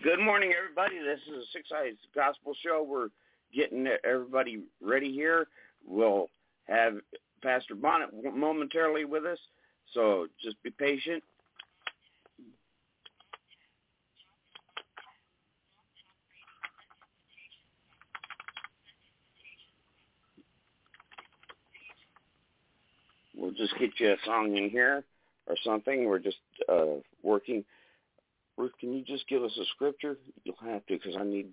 Good morning, everybody. This is the Six Eyes Gospel Show. We're getting everybody ready here. We'll have Pastor Bonnet momentarily with us, so just be patient. We'll just get you a song in here or something. We're just working. Ruth, can you just give us a scripture? You'll have to, because I need...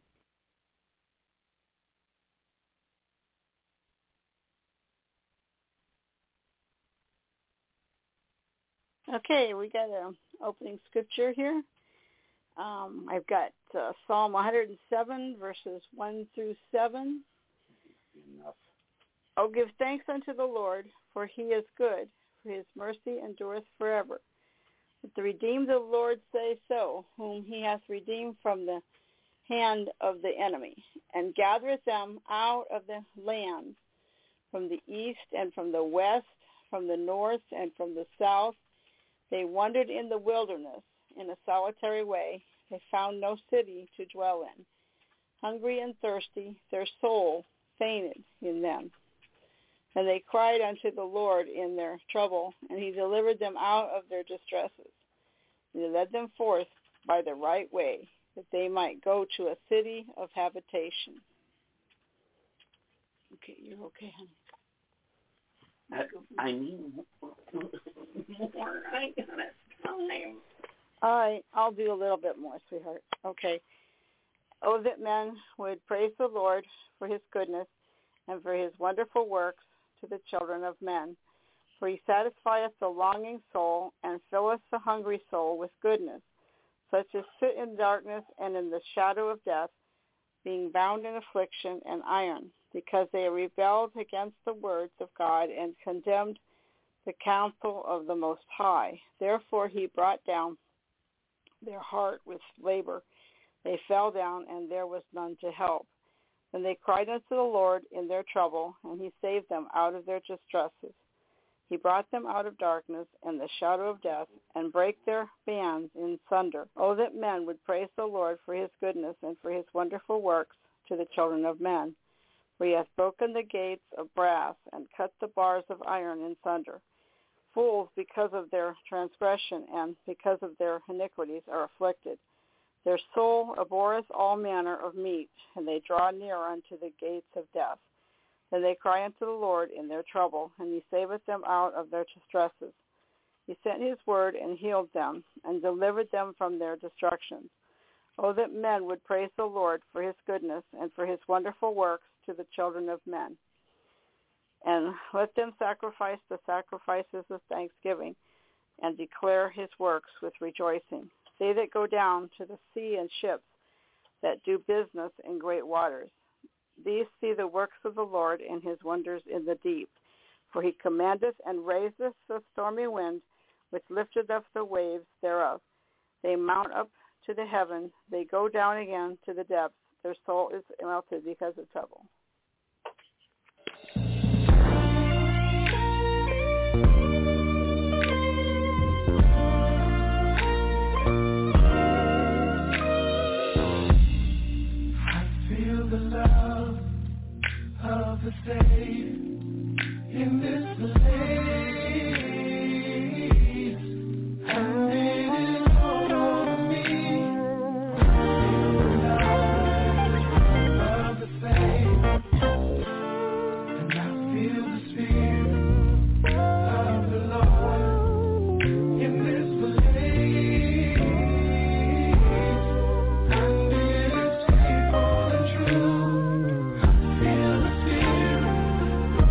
Okay, we got an opening scripture here. I've got Psalm 107, verses 1 through 7. Enough. Oh, give thanks unto the Lord, for he is good, for his mercy endureth forever. Let the redeemed of the Lord say so, whom he hath redeemed from the hand of the enemy, and gathereth them out of the land, from the east and from the west, from the north and from the south. They wandered in the wilderness in a solitary way. They found no city to dwell in. Hungry and thirsty, their soul fainted in them. And they cried unto the Lord in their trouble, and he delivered them out of their distresses. And he led them forth by the right way, that they might go to a city of habitation. Okay, you're okay, honey. I need more. I ain't got time. All right, I'll do a little bit more, sweetheart. Okay. Oh, that men would praise the Lord for his goodness and for his wonderful works to the children of men. For he satisfieth the longing soul and filleth the hungry soul with goodness, such as sit in darkness and in the shadow of death, being bound in affliction and iron, because they rebelled against the words of God and condemned the counsel of the Most High. Therefore he brought down their heart with labor. They fell down, and there was none to help. And they cried unto the Lord in their trouble, and he saved them out of their distresses. He brought them out of darkness and the shadow of death, and brake their bands in sunder. Oh, that men would praise the Lord for his goodness and for his wonderful works to the children of men. For he hath broken the gates of brass and cut the bars of iron in sunder. Fools, because of their transgression and because of their iniquities, are afflicted. Their soul abhorreth all manner of meat, and they draw near unto the gates of death. Then they cry unto the Lord in their trouble, and he saveth them out of their distresses. He sent his word and healed them, and delivered them from their destructions. Oh, that men would praise the Lord for his goodness and for his wonderful works to the children of men. And let them sacrifice the sacrifices of thanksgiving, and declare his works with rejoicing. They that go down to the sea in ships, that do business in great waters. These see the works of the Lord and his wonders in the deep. For he commandeth and raiseth the stormy wind, which lifteth up the waves thereof. They mount up to the heaven, they go down again to the depths. Their soul is melted because of trouble. Of the saved in this place, and it is all over me. I feel the love of the saved, and I feel the spirit of the Lord in this place, and it is faithful and true. I feel the spirit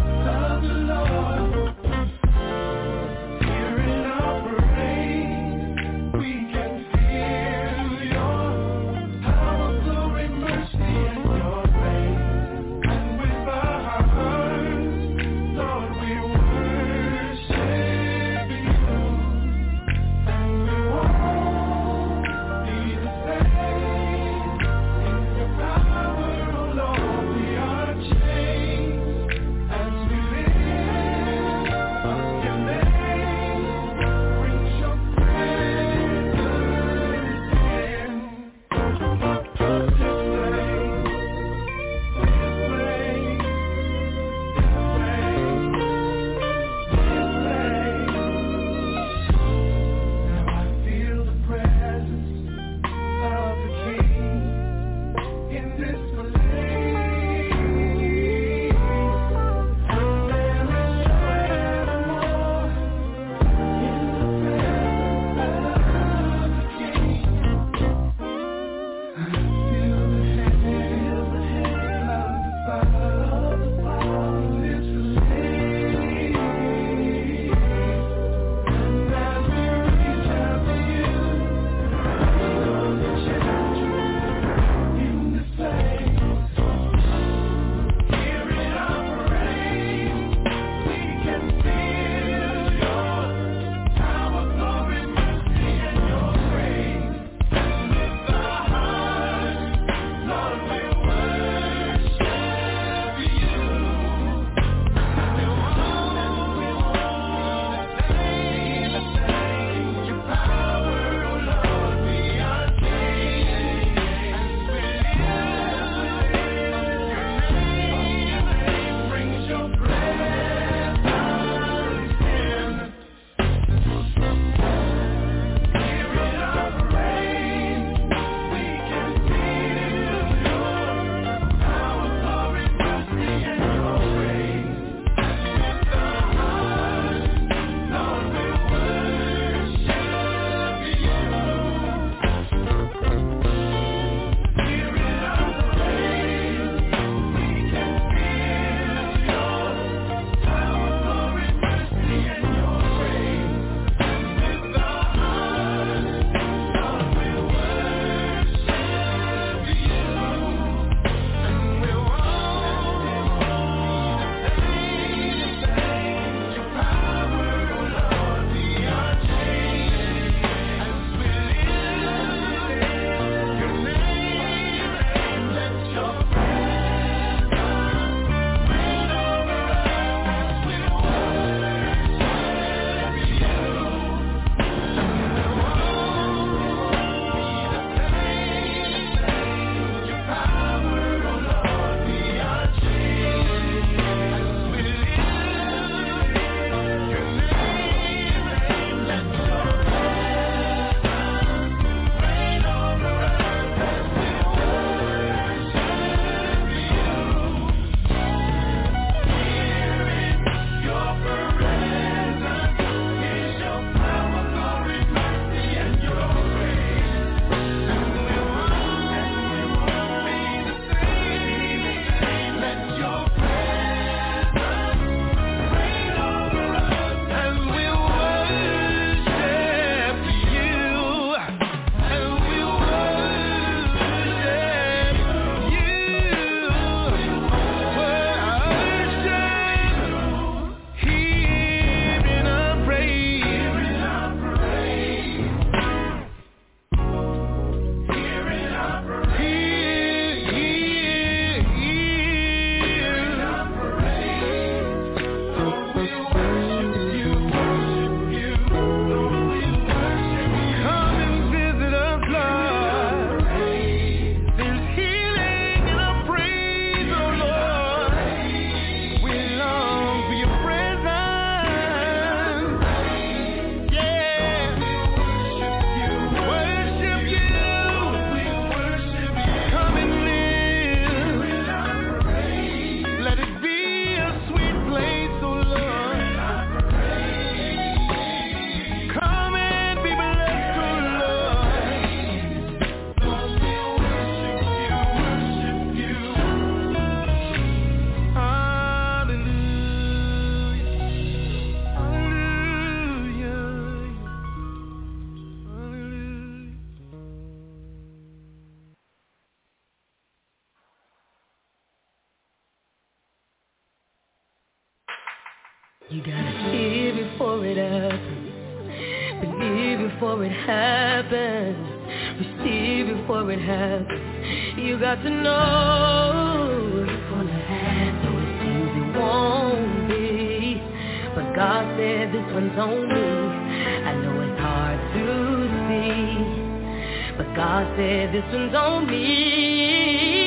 You gotta see before it happens, believe before it happens, receive before it happens. You got to know it's gonna happen, so it seems it won't be. But God said this one's on me. I know it's hard to see, but God said this one's on me.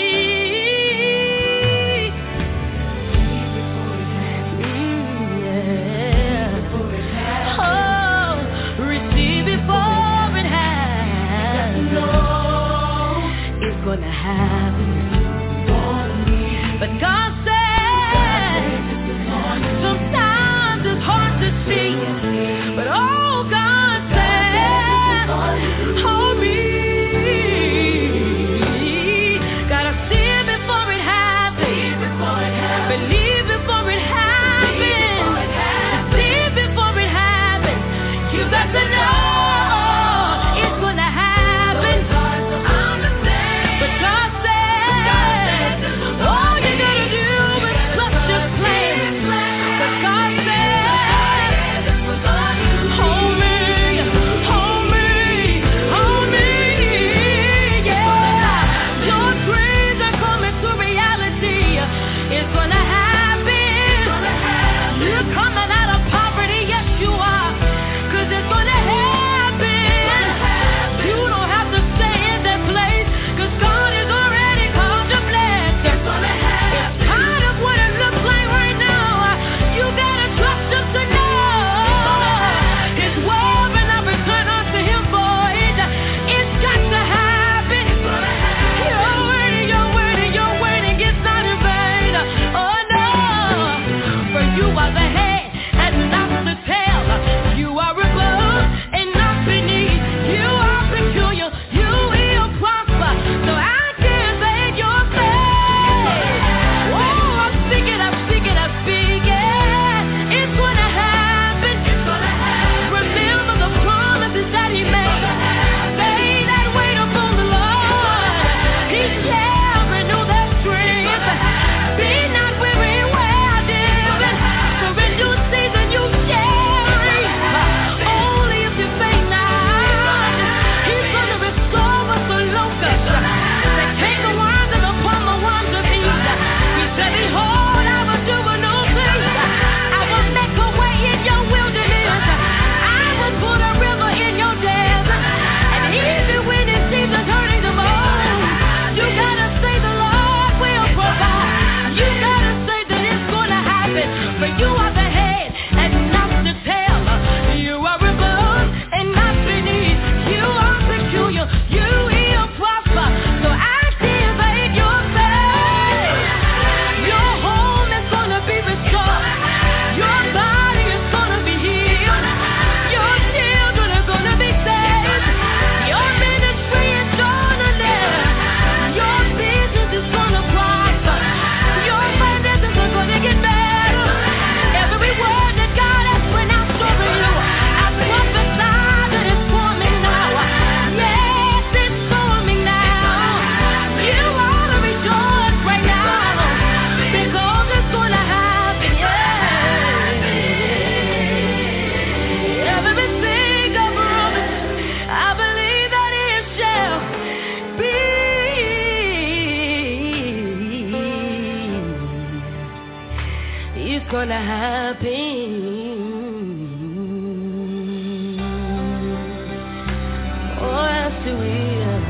Gonna happen, but God said sometimes it's hard to see, but oh, God said, hold me. Gotta see it before it happens, believe before it happens, see it before it happens. You got to know it's gonna happen. Gonna happen. Oh, yes, it will.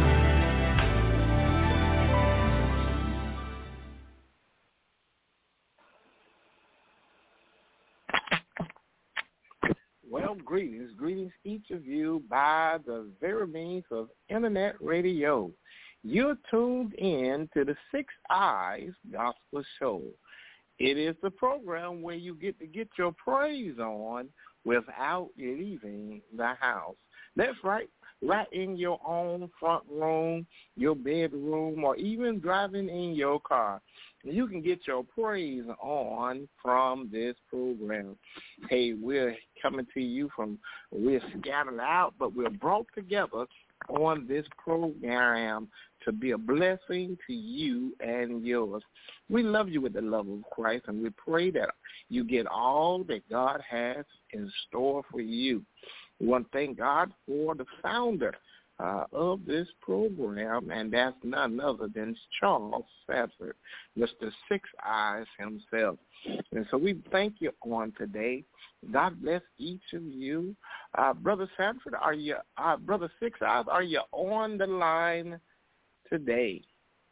Well, greetings each of you by the very means of internet radio. You're tuned in to the Six Eyes Gospel Show. It is the program where you get to get your praise on without leaving the house. That's right in your own front room, your bedroom, or even driving in your car. You can get your praise on from this program. Hey, we're coming to you we're scattered out, but we're brought together on this program to be a blessing to you and yours. We love you with the love of Christ, and we pray that you get all that God has in store for you. We want to thank God for the founder of this program, and that's none other than Charles Sanford, Mr. Six Eyes himself. And so we thank you on today. God bless each of you. Brother Sanford, Brother Six Eyes, are you on the line today?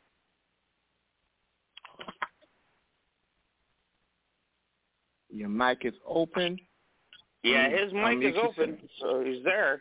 Your mic is open. Yeah, his mic is open, so he's there.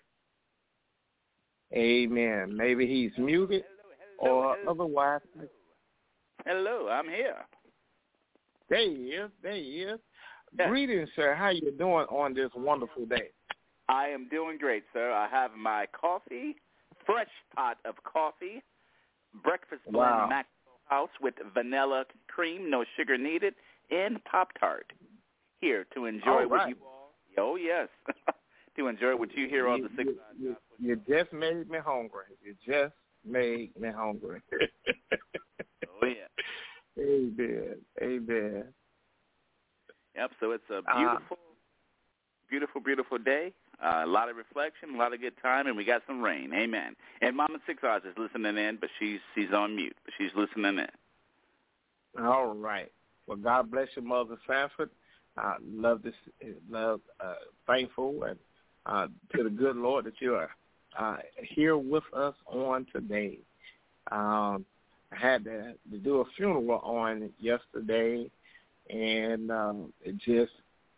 Amen. Maybe he's muted or otherwise. Hello, I'm here. There he is. Yeah. Greetings, sir. How you doing on this wonderful day? I am doing great, sir. I have my coffee, fresh pot of coffee, breakfast blend Maxwell House with vanilla cream, no sugar needed, and Pop-Tart. Here to enjoy with you all. Oh, yes. To enjoy what you hear on the Six Eyes. You just made me hungry. Oh, yeah. Amen. Yep, so it's a beautiful day. A lot of reflection, a lot of good time, and we got some rain. Amen. And Mama Six Eyes is listening in, but she's on mute, but she's listening in. All right. Well, God bless you, Mother Sanford. Thankful and to the good Lord that you are here with us on today. I had to do a funeral on yesterday, and it just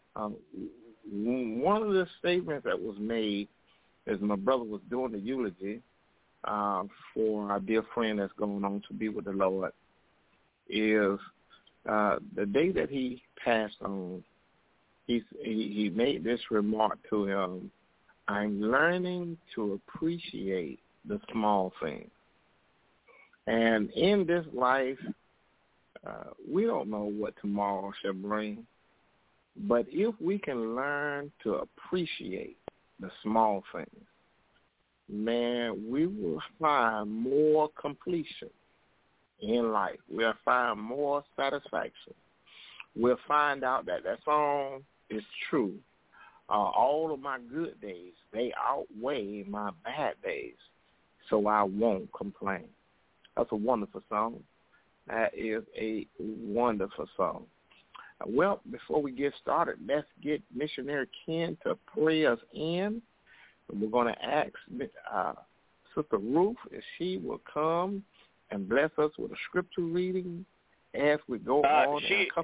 one of the statements that was made as my brother was doing the eulogy for our dear friend that's going on to be with the Lord is the day that he passed on. He made this remark to him: I'm learning to appreciate the small things. And in this life, we don't know what tomorrow shall bring. But if we can learn to appreciate the small things, man, we will find more completion in life. We'll find more satisfaction. We'll find out that song is true. All of my good days, they outweigh my bad days, so I won't complain. That's a wonderful song. That is a wonderful song. Well, before we get started, let's get Missionary Ken to pray us in. And we're going to ask Sister Ruth if she will come and bless us with a scripture reading as we go on.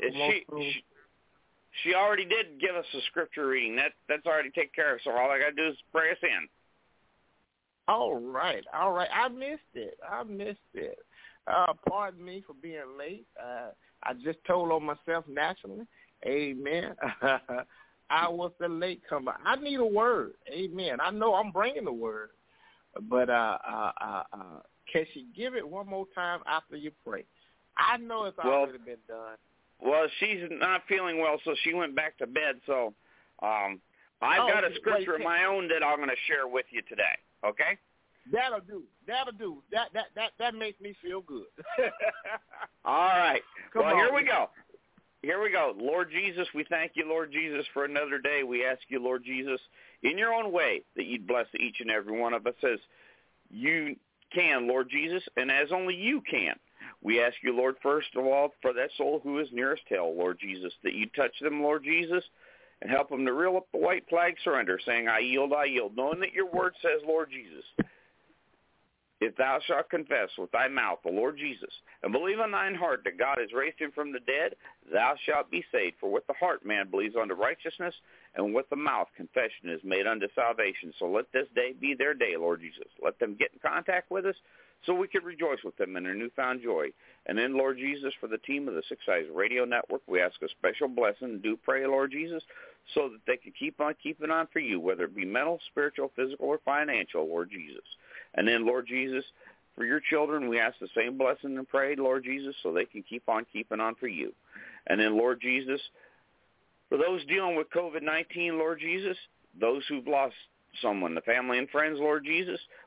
She already did give us a scripture reading. That's already taken care of, so all I got to do is pray us in. All right. I missed it. Pardon me for being late. I just told on myself naturally. Amen. I was the late comer. I need a word. Amen. I know I'm bringing the word, but can she give it one more time after you pray? I know it's already been done. Well, she's not feeling well, so she went back to bed. So I've got a scripture of my own that I'm going to share with you today. Okay? That'll do. That makes me feel good. All right. Here we go. Lord Jesus, we thank you, Lord Jesus, for another day. We ask you, Lord Jesus, in your own way, that you'd bless each and every one of us as you can, Lord Jesus, and as only you can. We ask you, Lord, first of all, for that soul who is nearest hell, Lord Jesus, that you touch them, Lord Jesus, and help them to reel up the white flag surrender, saying, I yield, knowing that your word says, Lord Jesus, if thou shalt confess with thy mouth the Lord Jesus, and believe in thine heart that God has raised him from the dead, thou shalt be saved. For with the heart man believes unto righteousness, and with the mouth confession is made unto salvation. So let this day be their day, Lord Jesus. Let them get in contact with us so we can rejoice with them in their newfound joy. And then, Lord Jesus, for the team of the Six Eyes Radio Network, we ask a special blessing. Do pray, Lord Jesus, so that they can keep on keeping on for you, whether it be mental, spiritual, physical, or financial, Lord Jesus. And then, Lord Jesus, for your children, we ask the same blessing and pray, Lord Jesus, so they can keep on keeping on for you. And then, Lord Jesus, for those dealing with COVID-19, Lord Jesus, those who've lost someone, the family and friends, Lord Jesus,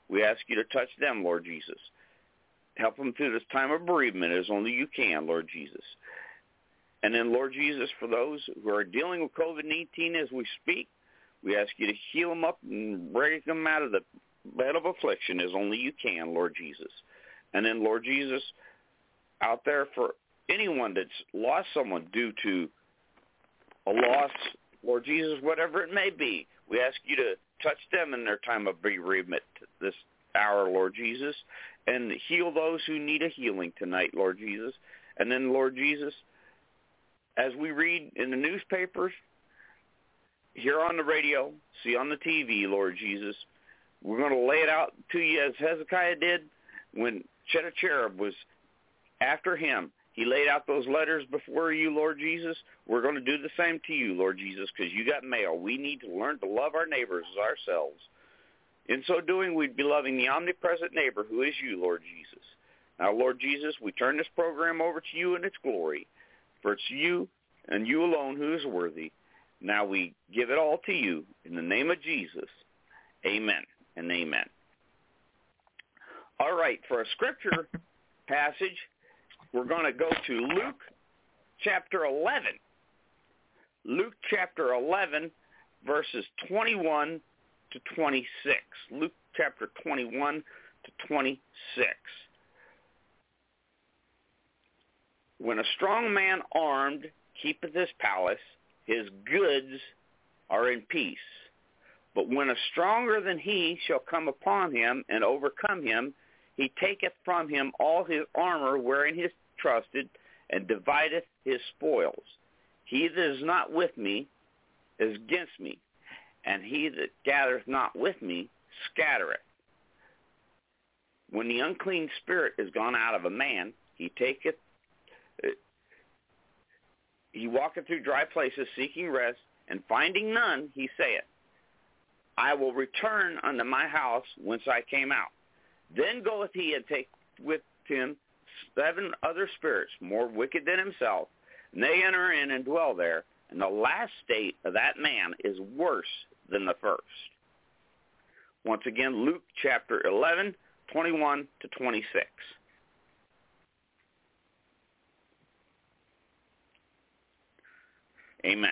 We ask you to touch them, Lord Jesus. Help them through this time of bereavement as only you can, Lord Jesus. And then, Lord Jesus, for those who are dealing with COVID-19 as we speak, we ask you to heal them up and break them out of the bed of affliction as only you can, Lord Jesus. And then, Lord Jesus, out there for anyone that's lost someone due to a loss, Lord Jesus, whatever it may be, we ask you to touch them in their time of bereavement this hour, Lord Jesus, and heal those who need a healing tonight, Lord Jesus. And then, Lord Jesus, as we read in the newspapers, hear on the radio, see on the TV, Lord Jesus, we're going to lay it out to you as Hezekiah did when Sennacherib was after him. He laid out those letters before you, Lord Jesus. We're going to do the same to you, Lord Jesus, because you got mail. We need to learn to love our neighbors as ourselves. In so doing, we'd be loving the omnipresent neighbor who is you, Lord Jesus. Now, Lord Jesus, we turn this program over to you in its glory, for it's you and you alone who is worthy. Now we give it all to you in the name of Jesus. Amen and amen. All right, for a scripture passage, we're going to go to Luke chapter 11. Luke chapter 11, verses 21 to 26. Luke chapter 21 to 26. When a strong man armed keepeth his palace, his goods are in peace. But when a stronger than he shall come upon him and overcome him, he taketh from him all his armor wherein he is trusted, and divideth his spoils. He that is not with me is against me, and he that gathereth not with me scattereth. When the unclean spirit is gone out of a man, he walketh through dry places seeking rest, and finding none, he saith, I will return unto my house whence I came out. Then goeth he and take with him 7 other spirits more wicked than himself, and they enter in and dwell there, and the last state of that man is worse than the first. Once again, Luke chapter 11, 21 to 26. Amen.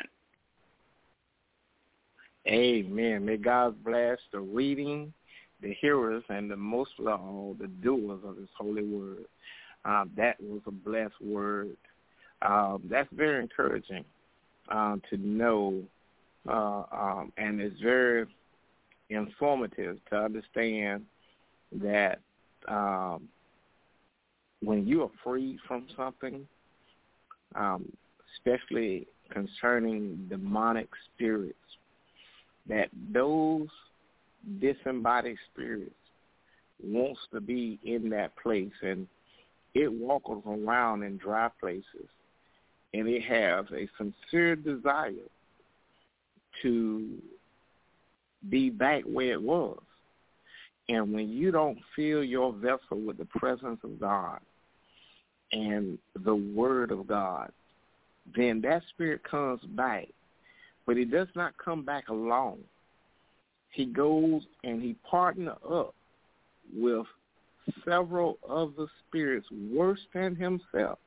Amen. May God bless the reading, the hearers, and the most of all, the doers of his holy word. That was a blessed word. That's very encouraging to know, and it's very informative to understand that when you are free from something, especially concerning demonic spirits, that those disembodied spirits wants to be in that place, and it walks around in dry places, and it has a sincere desire to be back where it was. And when you don't fill your vessel with the presence of God and the word of God, then that spirit comes back. But it does not come back alone. He goes and he partners up with several other spirits worse than himself,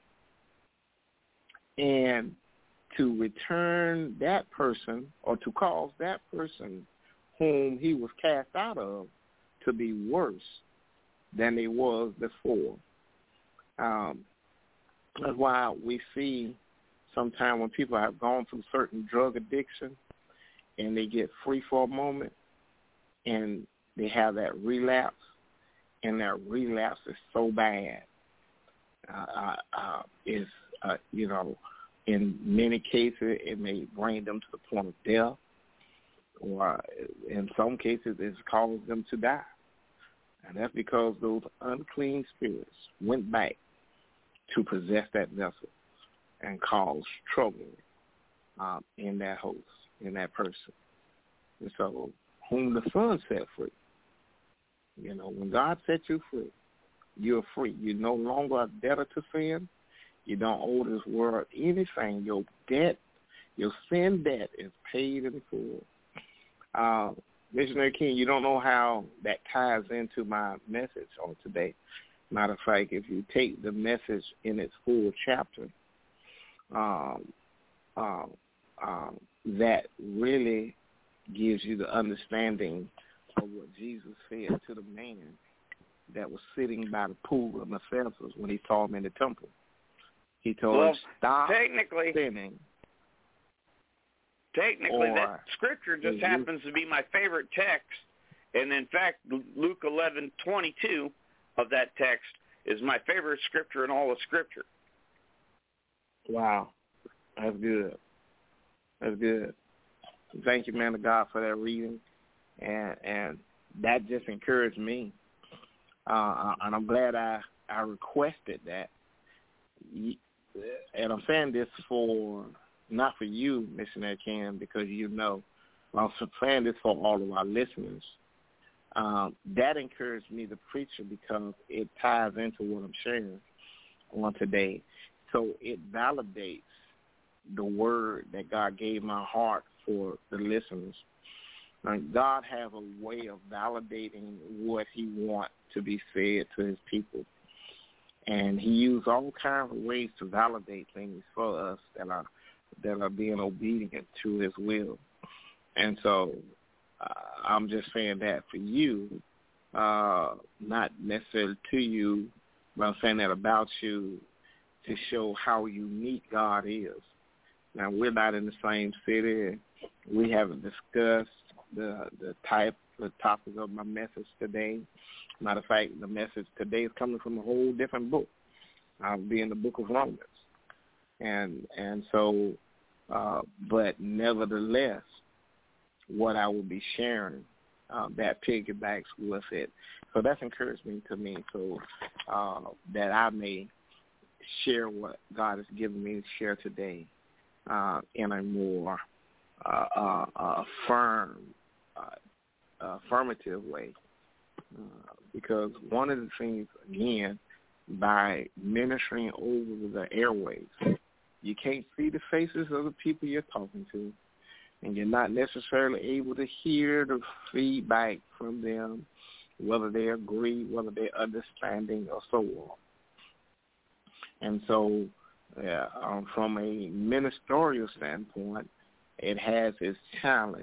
and to return that person, or to cause that person whom he was cast out of to be worse than they was before. That's why we see sometimes when people have gone through certain drug addiction and they get free for a moment and they have that relapse, and that relapse is so bad. In many cases it may bring them to the point of death, or in some cases it's caused them to die. And that's because those unclean spirits went back to possess that vessel and cause trouble in that host, in that person. And so, whom the Son set free. You know, when God sets you free, you're free. You're no longer a debtor to sin. You don't owe this world anything. Your debt, your sin debt is paid in full. Missionary King, you don't know how that ties into my message on today. Matter of fact, if you take the message in its full chapter, that really gives you the understanding of what Jesus said to the man that was sitting by the pool of Bethesda when he saw him in the temple. He told him, stop sinning. Technically, that scripture just happens to be my favorite text. And in fact, Luke 11:22 of that text is my favorite scripture in all of Scripture. Wow. That's good. That's good. Thank you, man of God, for that reading. And that just encouraged me. And I'm glad I requested that. And I'm saying this not for you, Missionary Ken, because you know. I'm saying this for all of our listeners. That encouraged me, the preacher, because it ties into what I'm sharing on today. So it validates the word that God gave my heart for the listeners. God has a way of validating what he wants to be said to his people. And he used all kinds of ways to validate things for us that are being obedient to his will. And so I'm just saying that for you, not necessarily to you, but I'm saying that about you to show how unique God is. Now, we're not in the same city. We haven't discussed the topic of my message today. Matter of fact, the message today is coming from a whole different book. I'll be in the book of Romans. And so, but nevertheless, what I will be sharing, that piggybacks with it. So that's encouragement to me, so that I may share what God has given me to share today in a more affirmative way. Because one of the things, again, by ministering over the airwaves, you can't see the faces of the people you're talking to, and you're not necessarily able to hear the feedback from them, whether they agree, whether they're understanding, or so on. And so from a ministerial standpoint, it has its challenge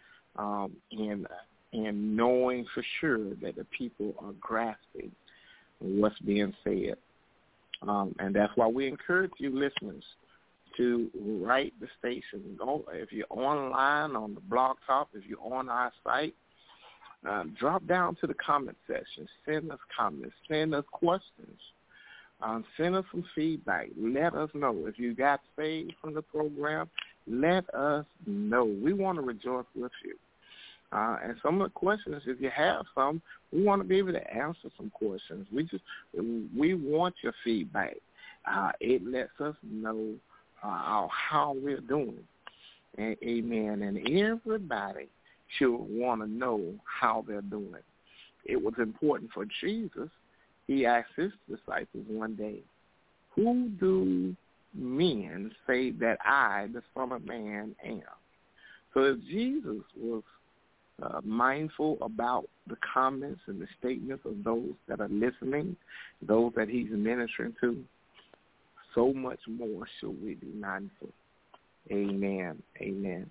in knowing for sure that the people are grasping what's being said. And that's why we encourage you listeners to write the station. Go, if you're online on the blog top, if you're on our site, drop down to the comment section. Send us comments. Send us questions. Send us some feedback. Let us know. If you got saved from the program, let us know. We want to rejoice with you. And some of the questions, if you have some, we want to be able to answer some questions. We want your feedback. It lets us know how we're doing. And, amen. And everybody should want to know how they're doing. It was important for Jesus. He asked his disciples one day, who do men say that I, the Son of Man, am? So if Jesus was mindful about the comments and the statements of those that are listening, those that he's ministering to, so much more should we be mindful. Amen. Amen.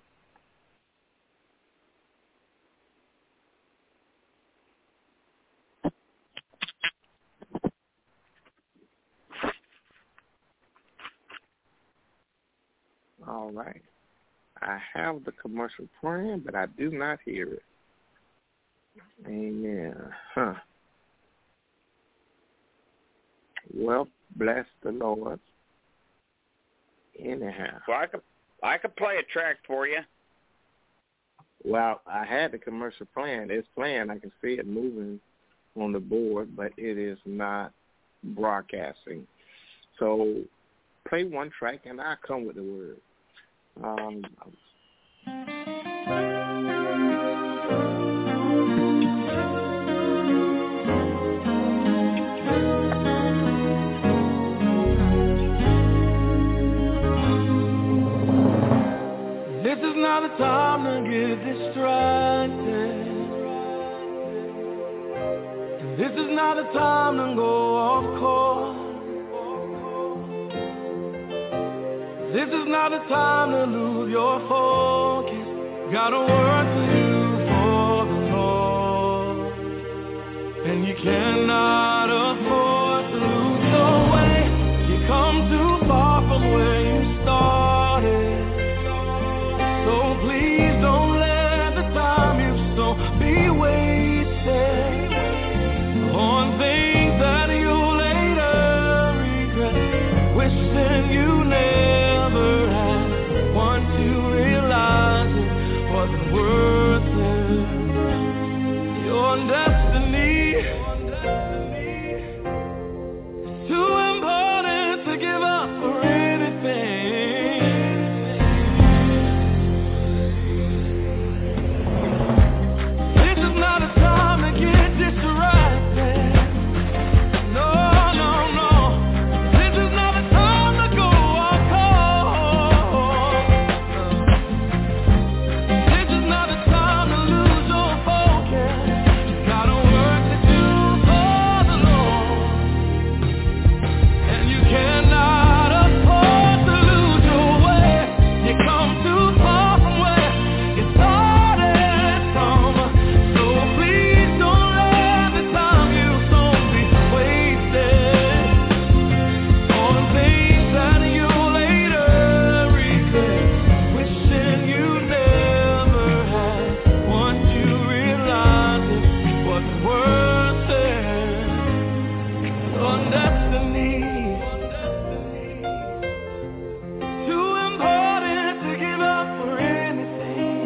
All right. I have the commercial playing, but I do not hear it. Amen. Well, bless the Lord. Anyhow. So I could play a track for you. Well, I had the commercial playing. It's playing. I can see it moving on the board, but it is not broadcasting. So play one track, and I'll come with the word. This is not a time to get distracted. a time to go off course. This is not a time to lose your focus. Gotta work to do for the Lord, and you cannot afford to lose your way. You come too far from where you started, so please don't let the time you've sown be wasted on things that you later regret, wishing you never had. Once you realize it wasn't worth it, your destiny is too important to give up for anything. This is not a time to get distracted. No, no, no. This is not a time to go off course. This is not a time to lose your focus. You gotta work to do for the Lord, and you cannot afford to lose your way. You come too far from where you started from, so please don't let the time you've sown be wasted on things that you later regret, wishing you never had. Once you realize it wasn't worth it, your destiny too important to give up for anything.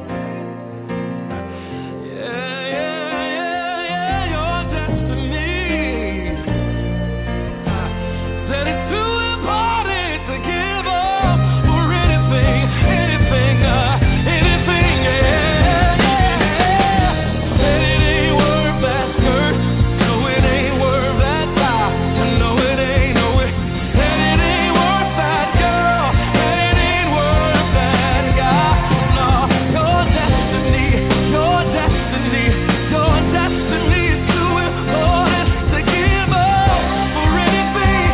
Yeah, your destiny. Said it's too important to give up for anything, yeah. Said it ain't worth that skirt, no it ain't worth that tie, no it ain't, no it. Said it ain't worth that girl, and it ain't worth that guy. No, your destiny is too important to give up for anything,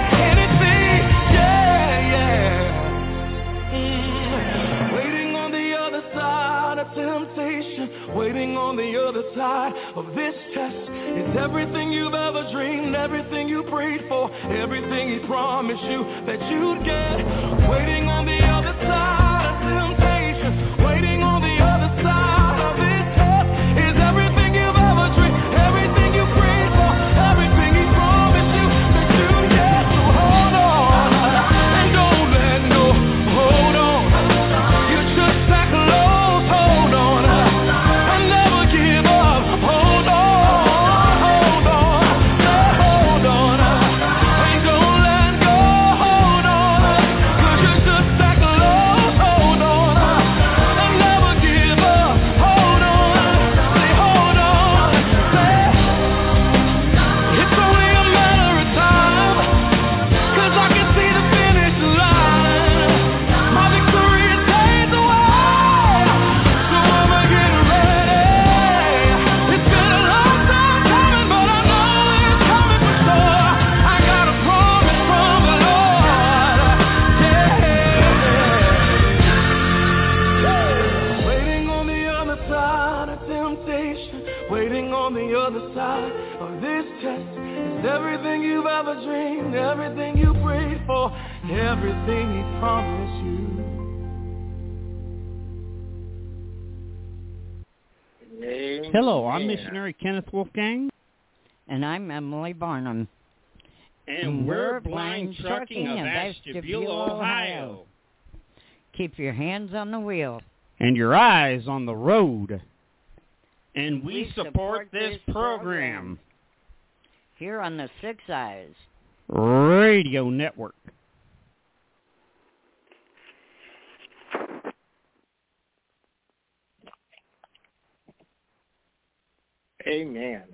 yeah. Waiting on the other side of temptation, waiting on the other side of this test is everything you've ever dreamed, everything you prayed for, everything He promised you that you'd get. Waiting on the other side of temptation, waiting on the other side of this test is everything you've ever dreamed, everything you prayed for, everything He promised you that you'd get. So hold on and don't let go. Hold on, you just that close. Hold on and never give up. Hold on, and don't let go. Hold on, 'cause you're just that close. Hold on and never give up. Hold on, say hold on, say it's only a matter of time, 'cause I can see the finish line. My victory is days away, so I'ma get ready. It's been a long time coming, but I know it's coming for sure. I got a promise from the Lord, yeah. Waiting on the other side of temptation, waiting on the other side of this test is everything you've ever dreamed, everything you prayed for, everything He promised you. Amen. Hello, I'm Missionary Kenneth Wolfgang. And I'm Emily Barnum. And we're Blind Trucking of Ashtabula, Ohio. Keep your hands on the wheel. And your eyes on the road. And we support this program. Here on the Six Eyes Radio Network. Amen.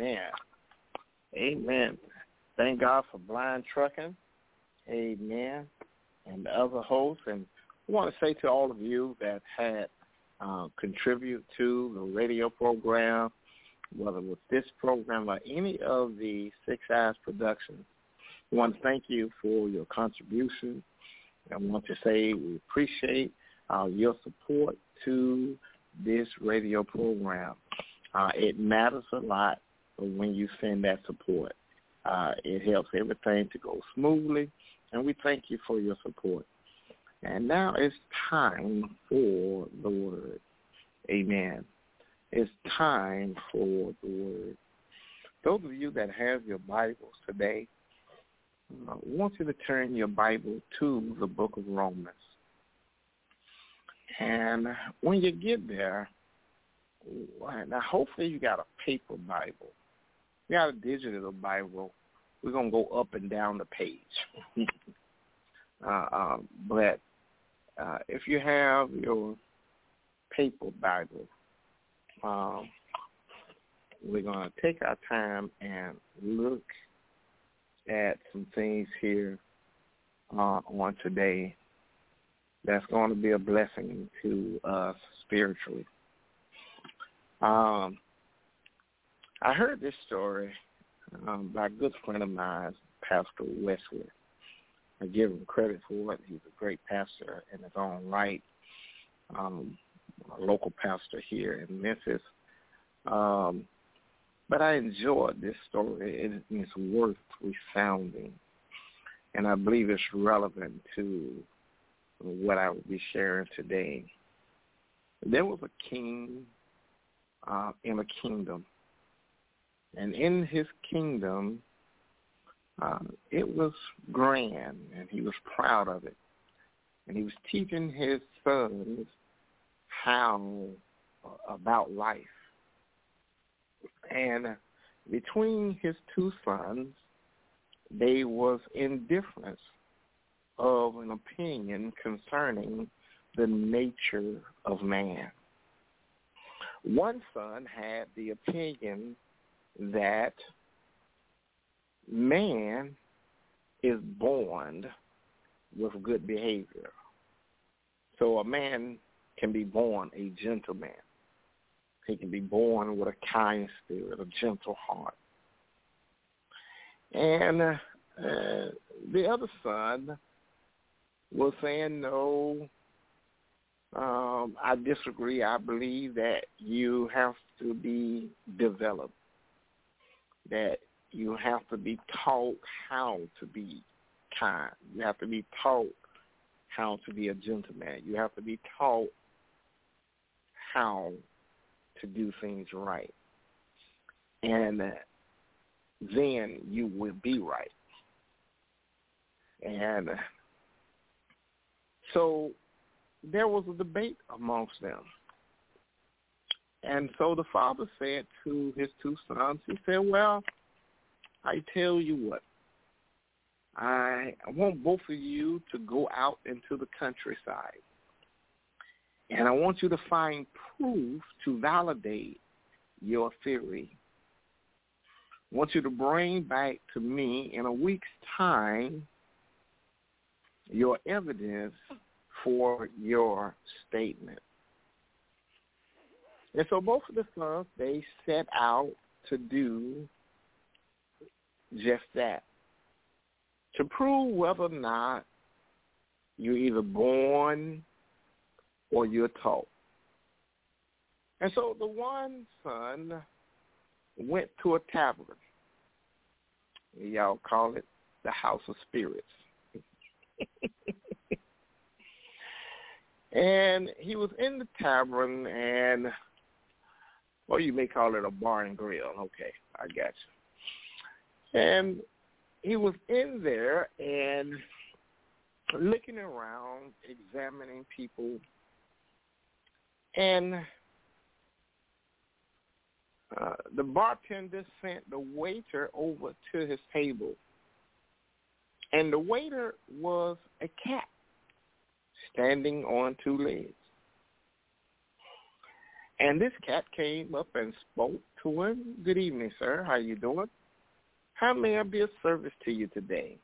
Thank God for Blind Trucking. Amen. And the other hosts. And I want to say to all of you that had contribute to the radio program, whether with this program or any of the Six Eyes productions. I want to thank you for your contribution. I want to say we appreciate your support to this radio program. It matters a lot when you send that support. It helps everything to go smoothly, and we thank you for your support. And now it's time for the Word. Amen. It's time for the Word. Those of you that have your Bibles today, I want you to turn your Bible to the book of Romans. And when you get there, now hopefully you got a paper Bible. You got a digital Bible. We're going to go up and down the page. But if you have your paper Bible, we're going to take our time and look at some things here on today that's going to be a blessing to us spiritually. I heard this story by a good friend of mine, Pastor Wesley. I give him credit for it. He's a great pastor in his own right, a local pastor here in Memphis. But I enjoyed this story. It's worth resounding, and I believe it's relevant to what I will be sharing today. There was a king in a kingdom, and in his kingdom, it was grand, and he was proud of it. And he was teaching his sons how about life. And between his two sons, there was indifference of an opinion concerning the nature of man. One son had the opinion that man is born with good behavior. So a man can be born a gentleman. He can be born with a kind spirit, a gentle heart. And the other son was saying, no, I disagree. I believe that you have to be developed, that you have to be taught how to be kind. You have to be taught how to be a gentleman. You have to be taught how to do things right. And then you will be right. And so there was a debate amongst them. And so the father said to his two sons, he said, well, I tell you what, I want both of you to go out into the countryside. And I want you to find proof to validate your theory. I want you to bring back to me in a week's time your evidence for your statement. And so both of the sons, they set out to do just that, to prove whether or not you're either born or you're taught. And so the one son went to a tavern. Y'all call it the House of Spirits. And he was in the tavern, and, well, you may call it a bar and grill. Okay, I got you. And he was in there and looking around, examining people, and the bartender sent the waiter over to his table. And the waiter was a cat standing on two legs. And this cat came up and spoke to him. Good evening, sir. How you doing? How may I be of service to you today?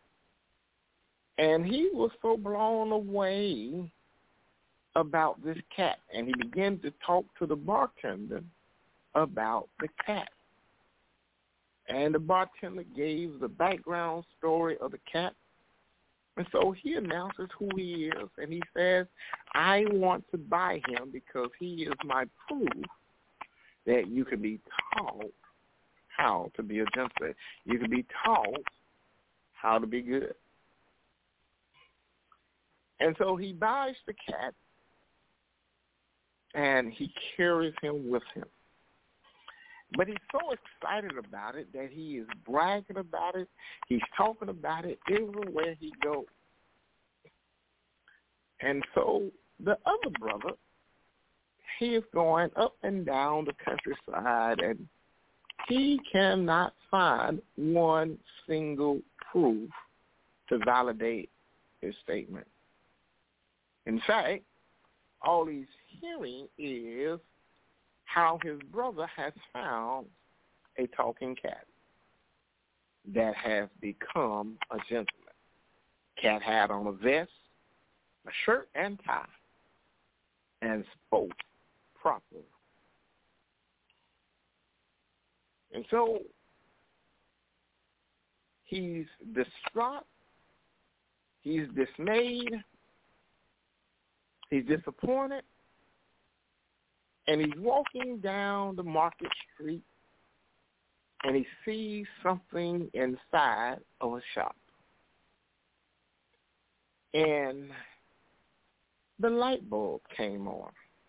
And he was so blown away about this cat. And he began to talk to the bartender about the cat. And the bartender gave the background story of the cat. And so he announces who he is, and he says, I want to buy him because he is my proof that you can be taught how to be a gentleman. You can be taught how to be good. And so he buys the cat, and he carries him with him. But he's so excited about it that he is bragging about it. He's talking about it everywhere he goes. And so the other brother, he is going up and down the countryside, and he cannot find one single proof to validate his statement. In fact, all he's hearing is how his brother has found a talking cat that has become a gentleman. Cat had on a vest, a shirt and tie, and spoke properly. And so he's distraught, he's dismayed, he's disappointed, and he's walking down the market street, and he sees something inside of a shop. And the light bulb came on.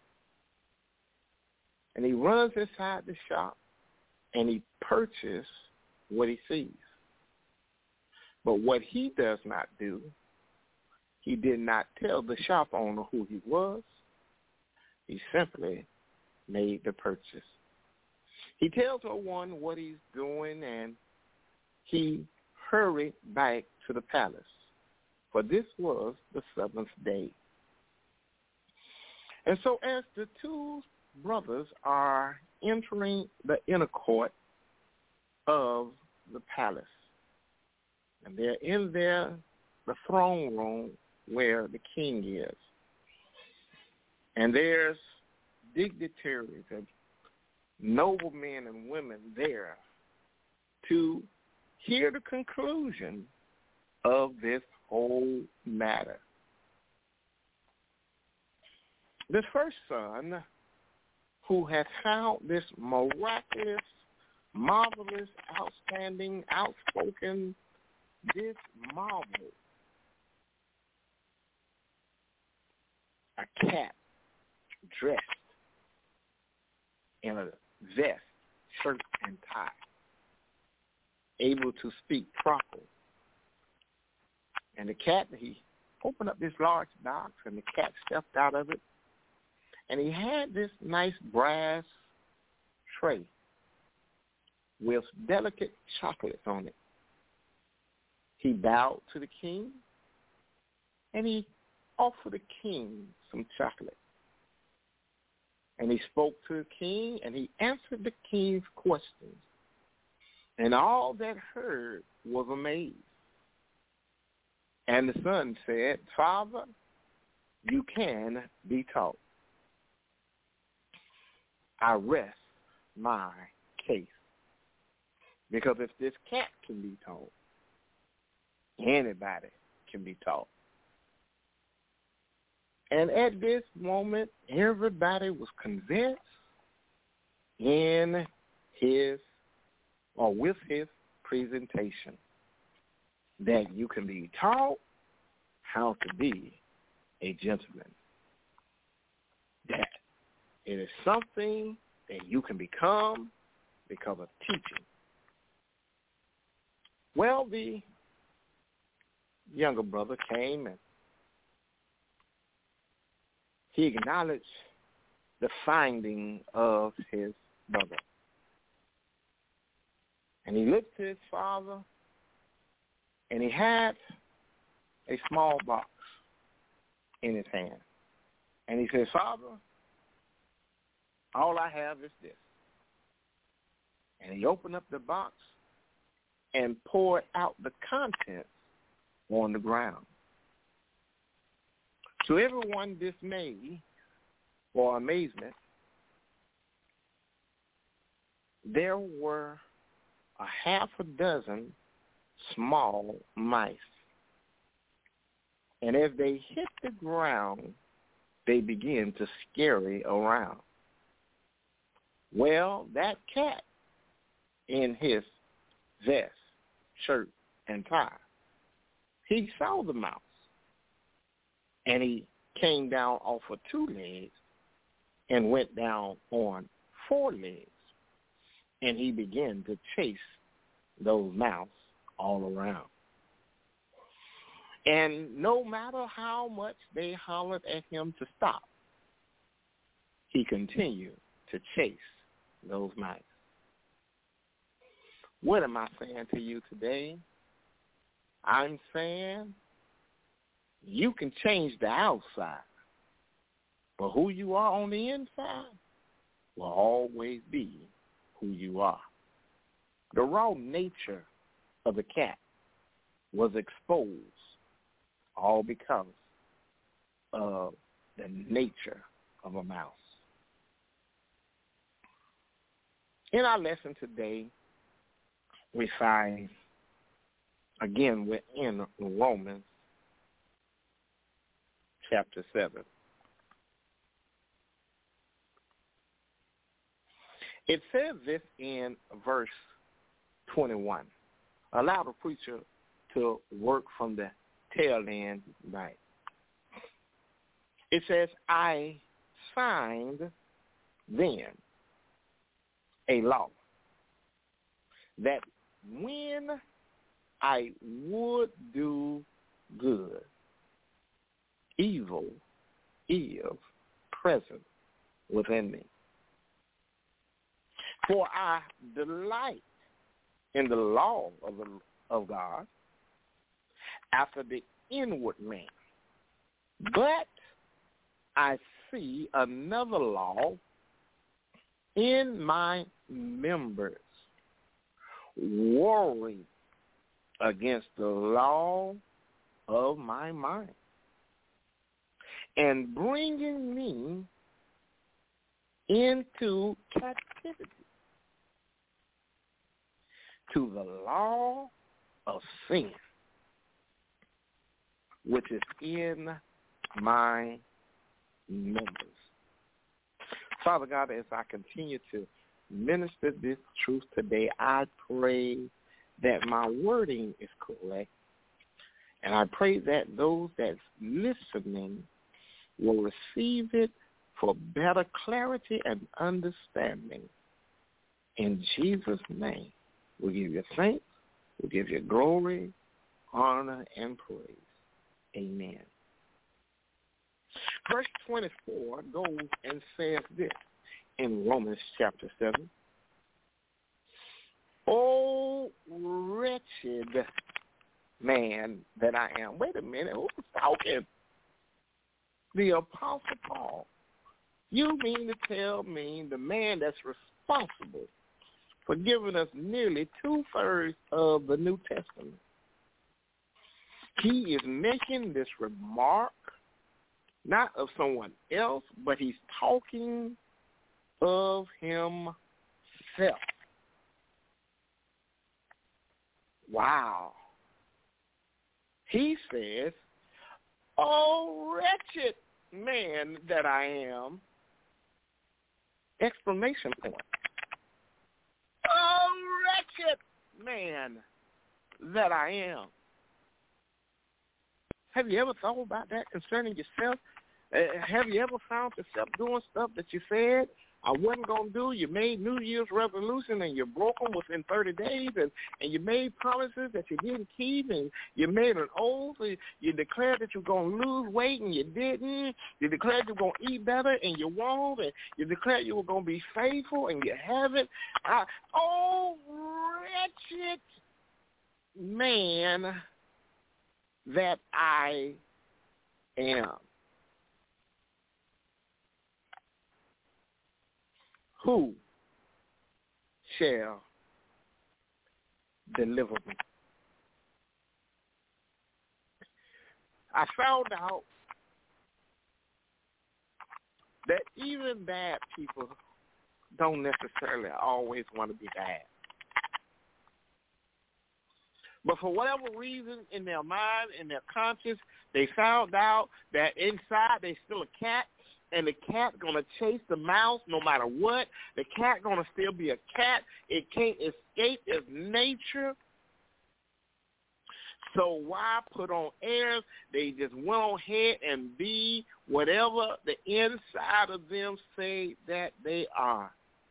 And he runs inside the shop, and he purchases what he sees. But what he does not do, he did not tell the shop owner who he was. He simply made the purchase. He tells no one what he's doing, and he hurried back to the palace, for this was the seventh day. And so as the two brothers are entering the inner court of the palace, and they're in there, the throne room where the king is, and there's dignitaries and noble men and women there to hear the conclusion of this whole matter. The first son, who had found this miraculous, marvelous, outstanding, outspoken, this marvel, a cat dressed in a vest, shirt, and tie, able to speak properly. And the cat, he opened up this large box, and the cat stepped out of it, and he had this nice brass tray with delicate chocolates on it. He bowed to the king, and he offered the king some chocolate. And he spoke to the king, and he answered the king's questions. And all that heard was amazed. And the son said, Father, you can be taught. I rest my case. Because if this cat can be taught, anybody can be taught. And at this moment, everybody was convinced in his, or with his presentation, that you can be taught how to be a gentleman. That it is something that you can become because of teaching. Well, the younger brother came and he acknowledged the finding of his brother. And he looked to his father, and he had a small box in his hand. And he said, Father, all I have is this. And he opened up the box and poured out the contents on the ground. To everyone's dismay or amazement, there were a half a dozen small mice. And as they hit the ground, they began to scurry around. Well, that cat in his vest, shirt, and tie, he saw the mouse, and he came down off of 2 legs and went down on 4 legs, and he began to chase those mouse all around. And no matter how much they hollered at him to stop, he continued to chase those mice. What am I saying to you today? I'm saying you can change the outside, but who you are on the inside will always be who you are. The raw nature of the cat was exposed, all because of the nature of a mouse. In our lesson today, we find, again, we're in Romans chapter 7. It says this in verse 21. Allow the preacher to work from the tail end right. It says, I signed then a law that when I would do good, evil is present within me. For I delight in the law of God after the inward man. But I see another law in my members, warring against the law of my mind, and bringing me into captivity to the law of sin, which is in my members. Father God, as I continue to minister this truth today, I pray that my wording is correct, and I pray that those that's listening will receive it for better clarity and understanding. In Jesus' name, we give you thanks, we give you glory, honor, and praise. Amen. Verse 24 goes and says this in Romans chapter 7. Oh, wretched man that I am. Wait a minute, who's talking? The Apostle Paul. You mean to tell me the man that's responsible for giving us nearly 2/3 of the New Testament, he is making this remark not of someone else, but he's talking of himself. Wow. He says, oh, wretched man that I am, exclamation point. Oh, wretched man that I am. Have you ever thought about that concerning yourself? Have you ever found yourself doing stuff that you said I wasn't going to do? You made New Year's resolution and you broke them within 30 days, and you made promises that you didn't keep, and you made an oath, and you declared that you were going to lose weight and you didn't. You declared you were going to eat better and you won't, and you declared you were going to be faithful and you haven't. Oh, wretched man that I am. Who shall deliver me? I found out that even bad people don't necessarily always want to be bad. But for whatever reason in their mind, in their conscience, they found out that inside there's still a cat, and the cat going to chase the mouse no matter what. The cat going to still be a cat. It can't escape its nature. So why put on airs? They just went on ahead and be whatever the inside of them say that they are.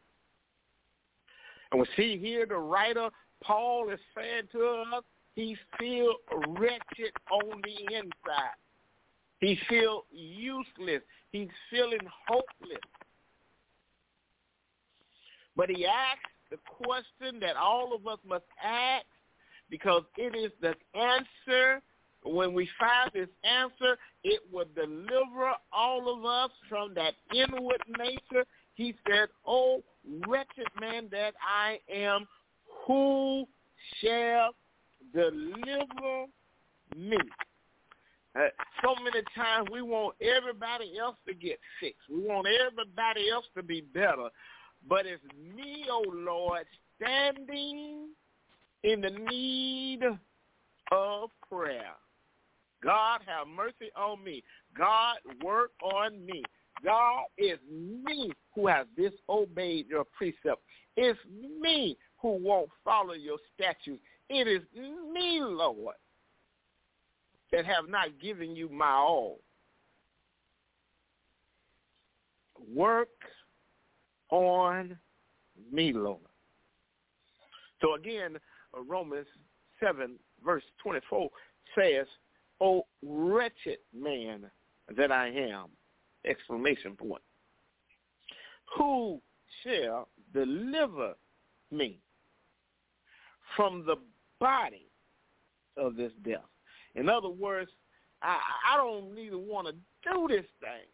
And we see here the writer, Paul, is saying to us, he feels wretched on the inside. He feels useless. He's feeling hopeless. But he asks the question that all of us must ask, because it is the answer. When we find this answer, it will deliver all of us from that inward nature. He said, "Oh, wretched man that I am, who shall deliver me?" So many times we want everybody else to get fixed. We want everybody else to be better. But it's me, oh Lord, standing in the need of prayer. God, have mercy on me. God, work on me. God, it's me who has disobeyed your precept. It's me who won't follow your statutes. It is me, Lord, that have not given you my all. Work on me, Lord. So again, Romans 7, verse 24 says, "O wretched man that I am," exclamation point. "Who shall deliver me from the body of this death?" In other words, I don't even want to do this thing.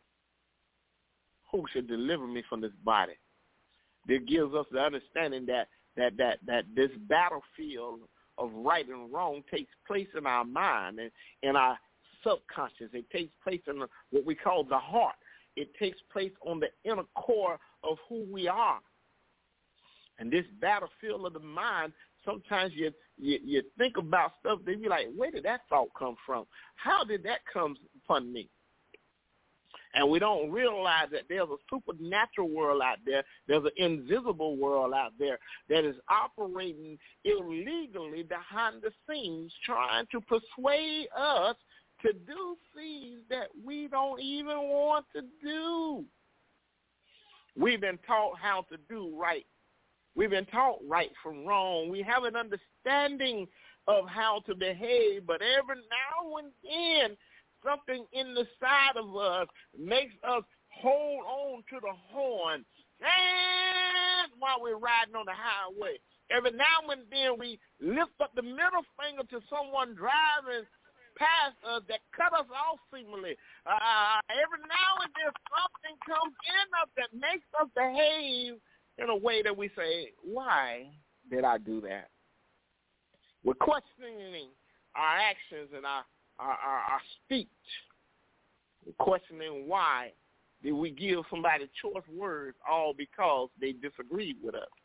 Who should deliver me from this body? It gives us the understanding that this battlefield of right and wrong takes place in our mind and in our subconscious. It takes place in what we call the heart. It takes place on the inner core of who we are. And this battlefield of the mind, sometimes you think about stuff, then you're like, where did that thought come from? How did that come upon me? And we don't realize that there's a supernatural world out there. There's an invisible world out there that is operating illegally behind the scenes, trying to persuade us to do things that we don't even want to do. We've been taught how to do right. We've been taught right from wrong. We have an understanding of how to behave, but every now and then, something in the side of us makes us hold on to the horn and while we're riding on the highway. Every now and then we lift up the middle finger to someone driving past us that cut us off seemingly. Every now and then something comes in us that makes us behave in a way that we say, why did I do that? We're questioning our actions and our speech. We're questioning why did we give somebody choice words all because they disagreed with us.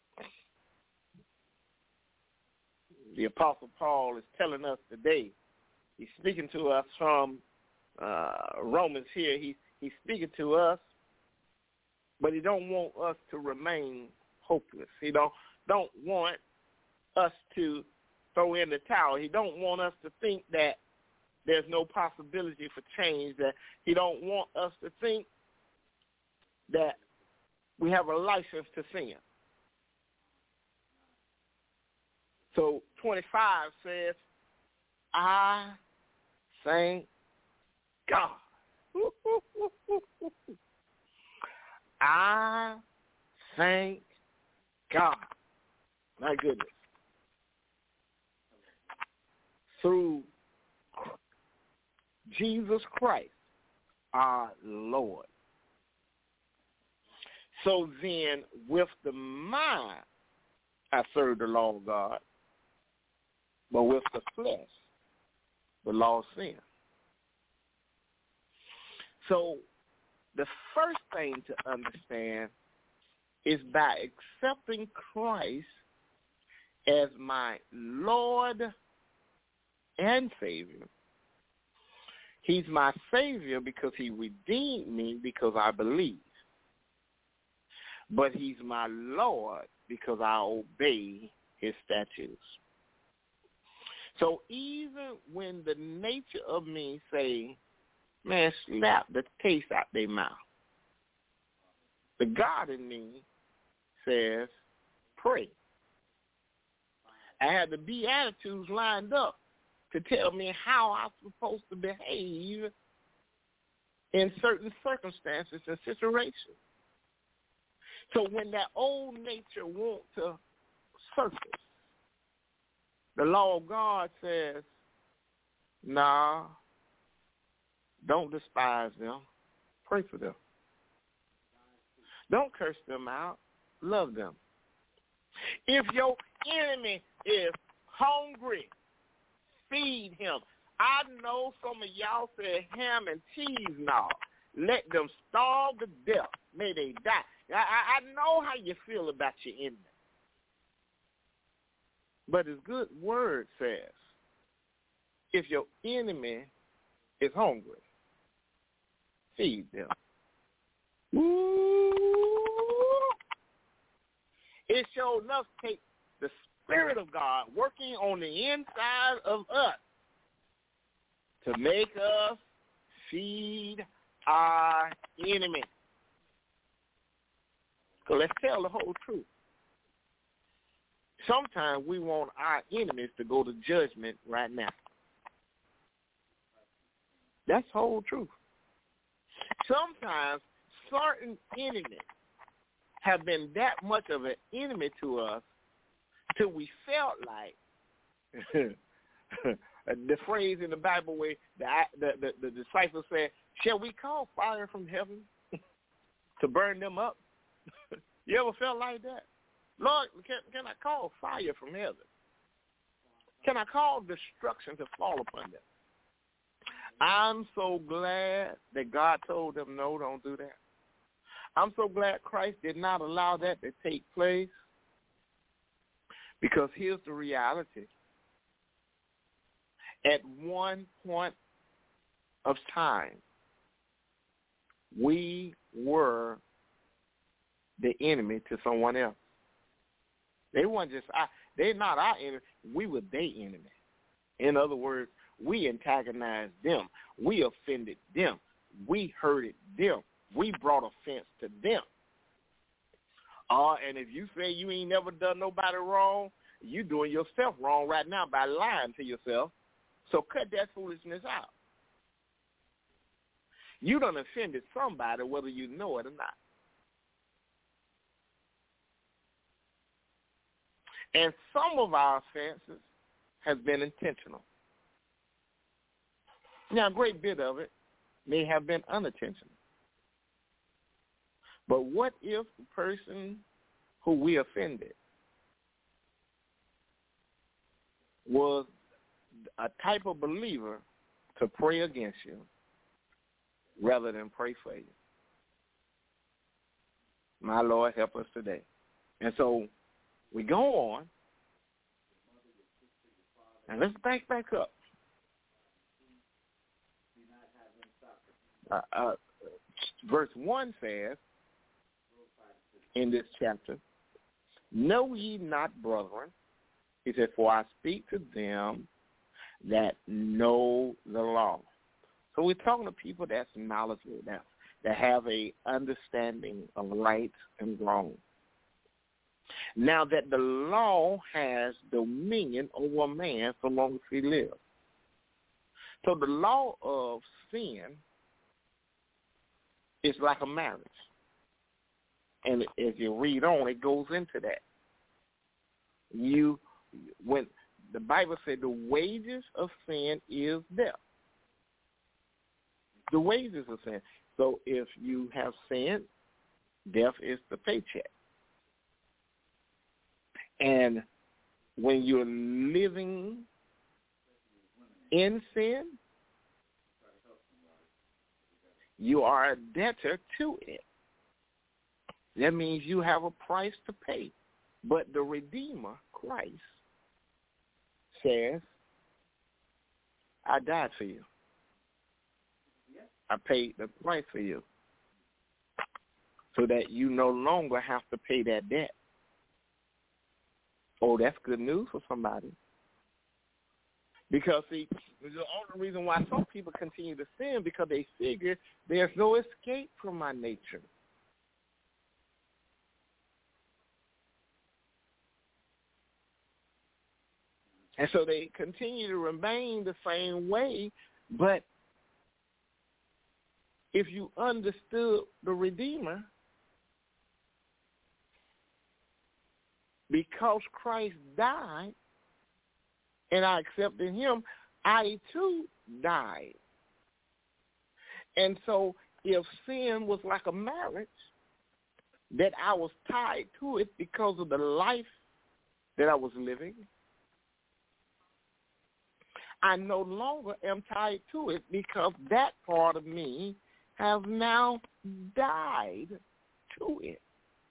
The Apostle Paul is telling us today, he's speaking to us from Romans here. He's speaking to us, but he don't want us to remain hopeless. He don't want us to throw in the towel. He don't want us to think that there's no possibility for change, that he don't want us to think that we have a license to sin. So 25 says, I thank God. I thank God. My goodness. Through Jesus Christ, our Lord. So then, with the mind, I serve the law of God, but with the flesh, the law of sin. So the first thing to understand is by accepting Christ as my Lord and Savior. He's my Savior because he redeemed me because I believe. But he's my Lord because I obey his statutes. So even when the nature of me say, man, slap the taste out their mouth, the God in me says, pray. I had the Beatitudes lined up to tell me how I'm supposed to behave in certain circumstances and situations. So when that old nature wants to surface, the law of God says, nah, don't despise them. Pray for them. Don't curse them out. Love them. If your enemy is hungry, feed him. I know some of y'all said ham and cheese now. Let them starve to death. May they die. I know how you feel about your enemy. But his good word says, if your enemy is hungry, feed them. Ooh. It sure enough takes the Spirit of God working on the inside of us to make us feed our enemy. So let's tell the whole truth. Sometimes we want our enemies to go to judgment right now. That's the whole truth. Sometimes certain enemies have been that much of an enemy to us till we felt like the phrase in the Bible where the disciples said, shall we call fire from heaven to burn them up? You ever felt like that? Lord, can I call fire from heaven? Can I call destruction to fall upon them? I'm so glad that God told them, no, don't do that. I'm so glad Christ did not allow that to take place, because here's the reality. At one point of time, we were the enemy to someone else. They weren't just they're not our enemy. We were their enemy. In other words, we antagonized them. We offended them. We hurted them. We brought offense to them. And if you say you ain't never done nobody wrong, you doing yourself wrong right now by lying to yourself. So cut that foolishness out. You done offended somebody whether you know it or not. And some of our offenses has been intentional. Now, a great bit of it may have been unintentional. But what if the person who we offended was a type of believer to pray against you rather than pray for you? My Lord, help us today. And so we go on, and let's back up. Verse 1 says, in this chapter, know ye not, brethren, he said, for I speak to them that know the law. So we're talking to people that's knowledgeable, that have a understanding of right and wrong. Now that the law has dominion over man so long as he lives. So the law of sin is like a marriage. And as you read on, it goes into that. When the Bible said the wages of sin is death. The wages of sin. So if you have sin, death is the paycheck. And when you're living in sin, you are a debtor to it. That means you have a price to pay. But the Redeemer, Christ, says, I died for you. I paid the price for you so that you no longer have to pay that debt. Oh, that's good news for somebody. Because, see, the only reason why some people continue to sin because they figure there's no escape from my nature. And so they continue to remain the same way, but if you understood the Redeemer, because Christ died and I accepted him, I too died. And so if sin was like a marriage, that I was tied to it because of the life that I was living, I no longer am tied to it because that part of me has now died to it.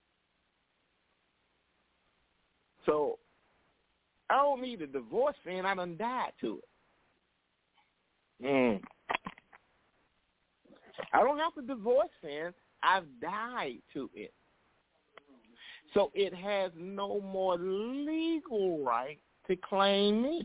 So I don't need a divorce sin. I done died to it. I don't have to divorce sin. I've died to it. So it has no more legal right to claim me.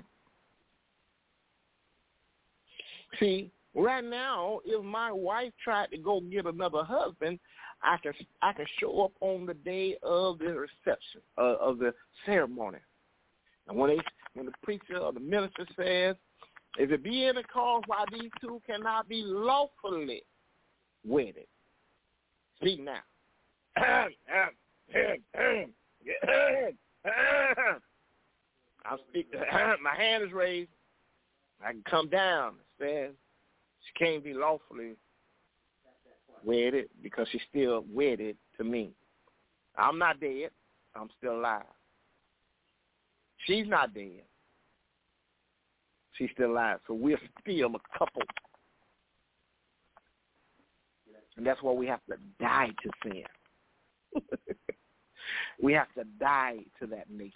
See, right now, if my wife tried to go get another husband, I can show up on the day of the reception, of the ceremony. And when the preacher or the minister says, if it be in the cause why these two cannot be lawfully wedded. Speak now. I'll speak. My hand is raised. I can come down. It says she can't be lawfully wedded because she's still wedded to me. I'm not dead. I'm still alive. She's not dead. She's still alive. So we're still a couple. And that's why we have to die to sin. We have to die to that nature.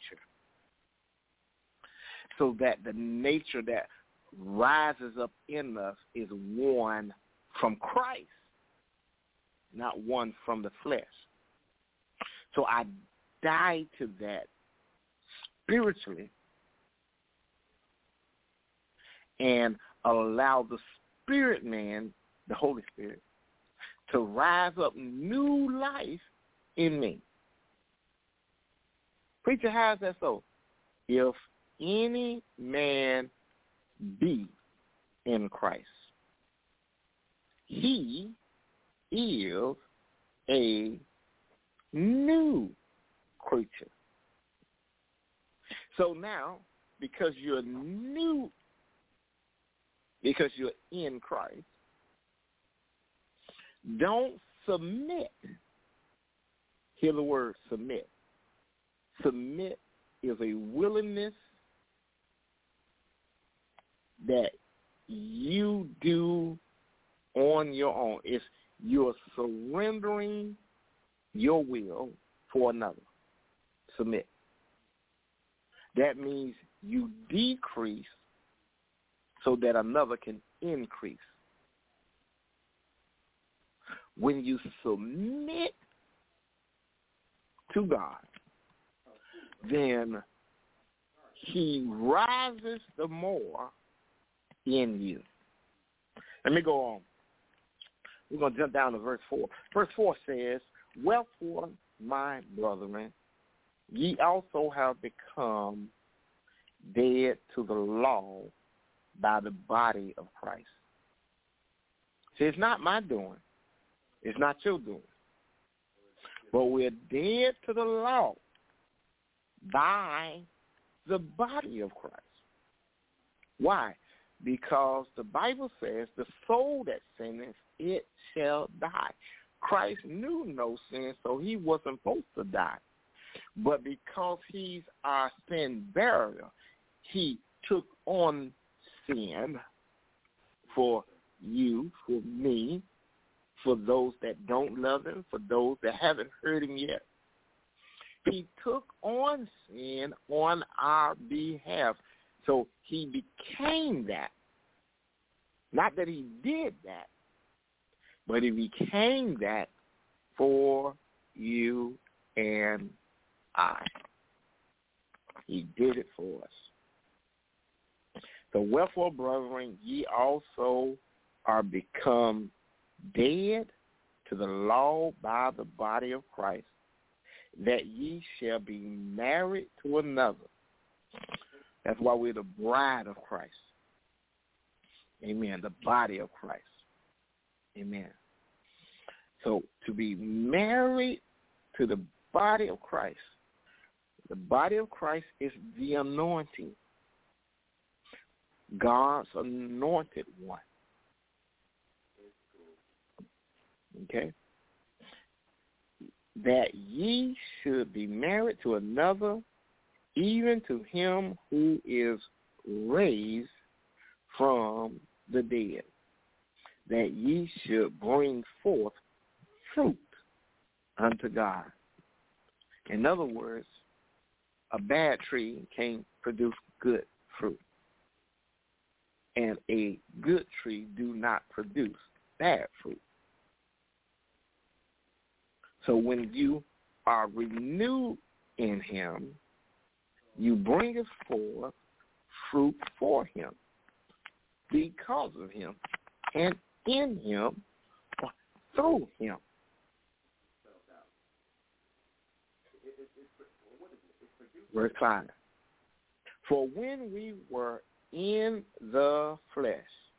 So that the nature that rises up in us is one from Christ, not one from the flesh. So I die to that spiritually and allow the spirit man, the Holy Spirit, to rise up new life in me. Preacher, how is that so? If any man be in Christ, he is a new creature. So now, because you're new, because you're in Christ, don't submit. Hear the word submit. Submit is a willingness that you do on your own. It's you're surrendering your will for another. Submit. That means you decrease so that another can increase. When you submit to God, then he rises the more in you. Let me go on. We're going to jump down to verse 4. Verse 4 says, wherefore, my brethren, ye also have become dead to the law by the body of Christ. See, it's not my doing. It's not your doing. But we're dead to the law by the body of Christ. Why? Because the Bible says the soul that sinneth, it shall die. Christ knew no sin, so he wasn't supposed to die. But because he's our sin bearer, he took on sin for you, for me, for those that don't love him, for those that haven't heard him yet. He took on sin on our behalf. So he became that. Not that he did that, but he became that for you and I. He did it for us. So wherefore, brethren, ye also are become dead to the law by the body of Christ, that ye shall be married to another. That's why we're the bride of Christ. Amen. The body of Christ. Amen. So to be married to the body of Christ, the body of Christ is the anointing, God's anointed one. Okay? That ye should be married to another, even to him who is raised from the dead, that ye should bring forth fruit unto God. In other words, a bad tree can't produce good fruit, and a good tree do not produce bad fruit. So when you are renewed in him, you bring forth fruit for him, because of him, and in him, or through him. Verse 5. For when we were in the flesh,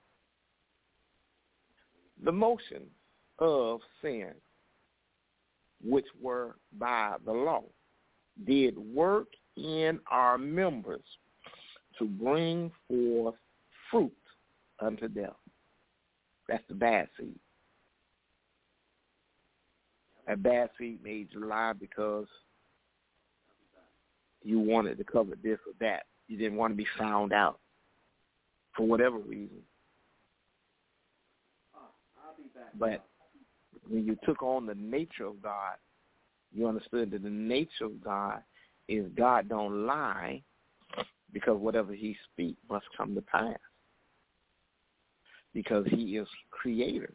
the motions of sin, which were by the law, did work in our members to bring forth fruit unto death. That's the bad seed. That bad seed made you lie because you wanted to cover this or that. You didn't want to be found out for whatever reason. But when you took on the nature of God, you understood that the nature of God is God don't lie, because whatever he speaks must come to pass, because he is creator.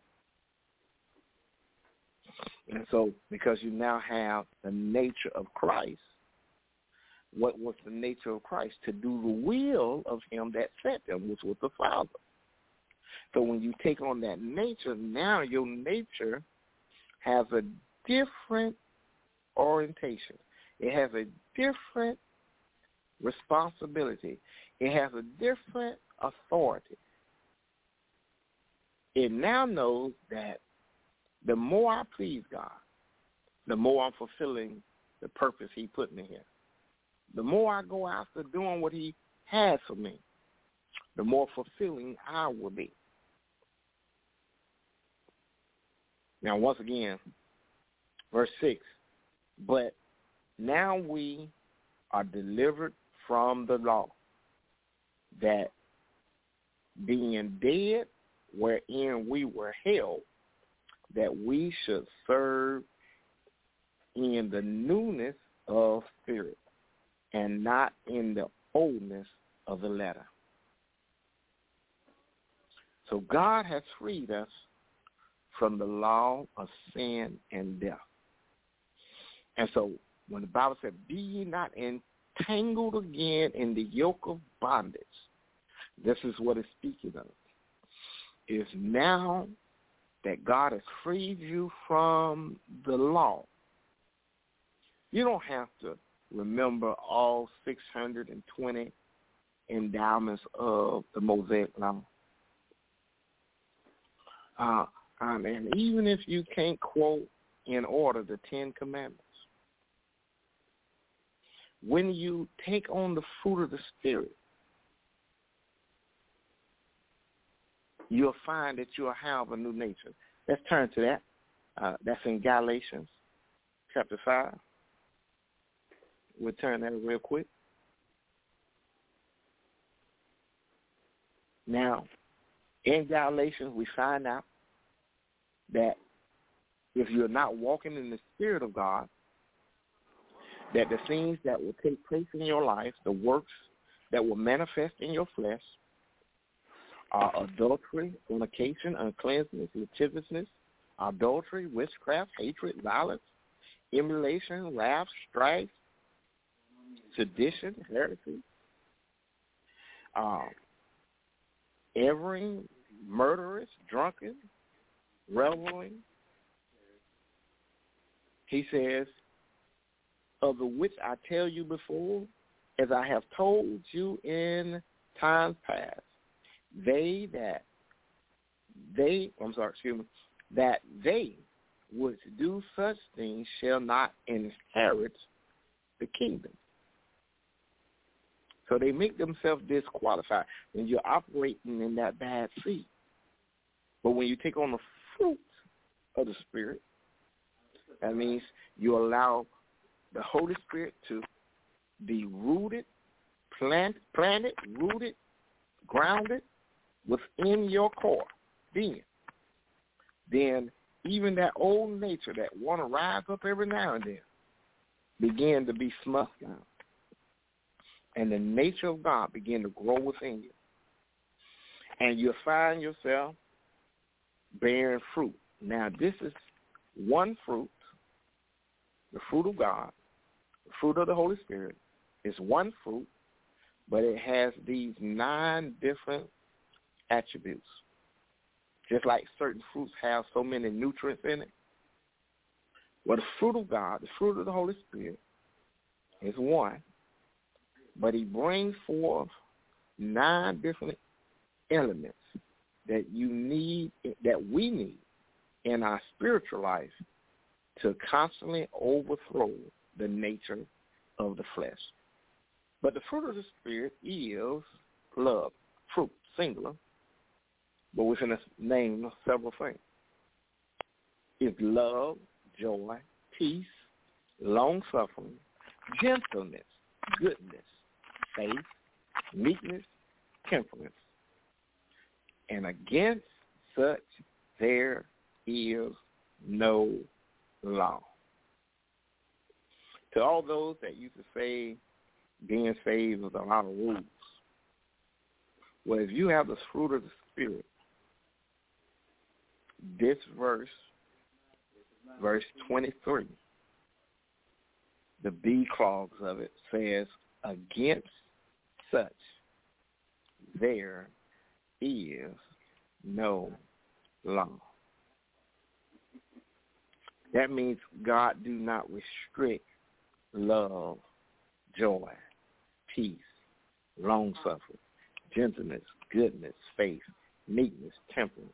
And so because you now have the nature of Christ, what was the nature of Christ? To do the will of him that sent him, which was the Father. So when you take on that nature, now your nature has a different orientation. It has a different responsibility. It has a different authority. It now knows that the more I please God, the more I'm fulfilling the purpose he put me here. The more I go after doing what he has for me, the more fulfilling I will be. Now, once again, verse 6, but now we are delivered from the law, that being dead wherein we were held, that we should serve in the newness of spirit, and not in the oldness of the letter. So God has freed us from the law of sin and death. And so when the Bible said, be ye not entangled again in the yoke of bondage, this is what it's speaking of. Is now that God has freed you from the law, you don't have to remember all 620 endowments of the Mosaic Law. And even if you can't quote in order the 10 Commandments, when you take on the fruit of the Spirit, you'll find that you'll have a new nature. Let's turn to that. That's in Galatians chapter 5. We'll turn that real quick. Now, in Galatians, we find out that if you're not walking in the Spirit of God, that the things that will take place in your life, the works that will manifest in your flesh, are adultery, fornication, uncleanness, lasciviousness, adultery, witchcraft, hatred, violence, emulation, wrath, strife, sedition, heresy, erring, murderous, drunken, reveling. He says, of the which I tell you before, as I have told you in times past, that they which do such things shall not inherit the kingdom. So they make themselves disqualified when you're operating in that bad seed. But when you take on the fruit of the Spirit, that means you allow the Holy Spirit to be rooted, planted, rooted, grounded within your core being. Then even that old nature that want to rise up every now and then begin to be smothered down. And the nature of God begin to grow within you. And you'll find yourself bearing fruit. Now, this is one fruit, the fruit of God, the fruit of the Holy Spirit. It's one fruit, but it has these 9 different attributes. Just like certain fruits have so many nutrients in it. Well, the fruit of God, the fruit of the Holy Spirit, is one, but he brings forth 9 different elements that you need, that we need in our spiritual life to constantly overthrow the nature of the flesh. But the fruit of the Spirit is love, fruit, singular, but within a name of several things. It's love, joy, peace, long-suffering, gentleness, goodness, faith, meekness, temperance. And against such there is no law. To all those that used to say being saved was a lot of rules, well, if you have the fruit of the Spirit, this verse 23, the B clause of it says, against such there is no law. That means God do not restrict love, joy, peace, long-suffering, gentleness, goodness, faith, meekness, temperance.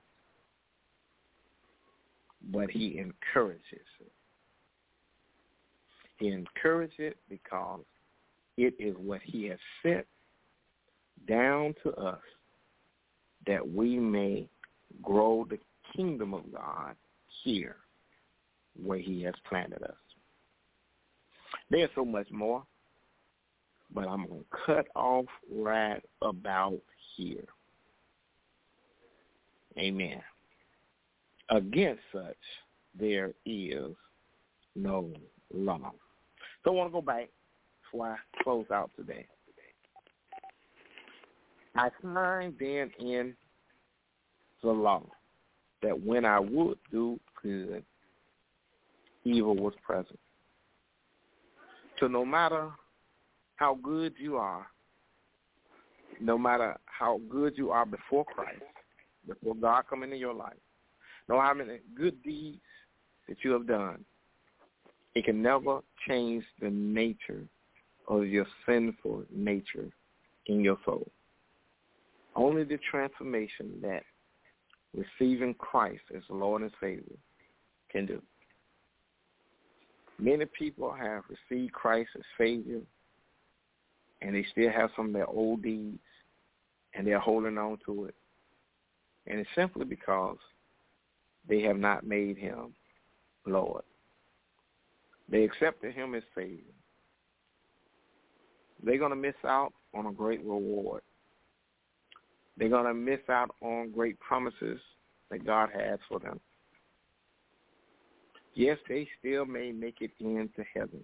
But he encourages it. He encourages it because it is what he has set down to us that we may grow the kingdom of God here where he has planted us. There's so much more, but I'm going to cut off right about here. Amen. Against such, there is no law. So I want to go back before I close out today. I find then in the law that when I would do good, evil was present. So no matter how good you are, no matter how good you are before Christ, before God come into your life, no matter how many good deeds that you have done, it can never change the nature of your sinful nature in your soul. Only the transformation that receiving Christ as Lord and Savior can do. Many people have received Christ as Savior, and they still have some of their old deeds, and they're holding on to it. And it's simply because they have not made him Lord. They accepted him as Savior. They're going to miss out on a great reward. They're going to miss out on great promises that God has for them. Yes, they still may make it into heaven.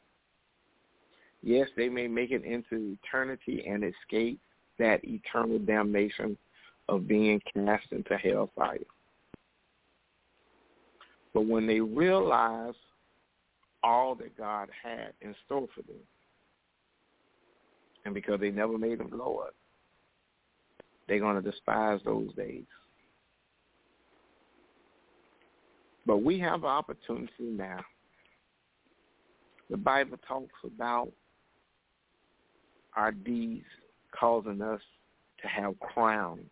Yes, they may make it into eternity and escape that eternal damnation of being cast into hellfire. But when they realize all that God had in store for them, and because they never made him Lord, they're going to despise those days. But we have an opportunity now. The Bible talks about our deeds causing us to have crowns.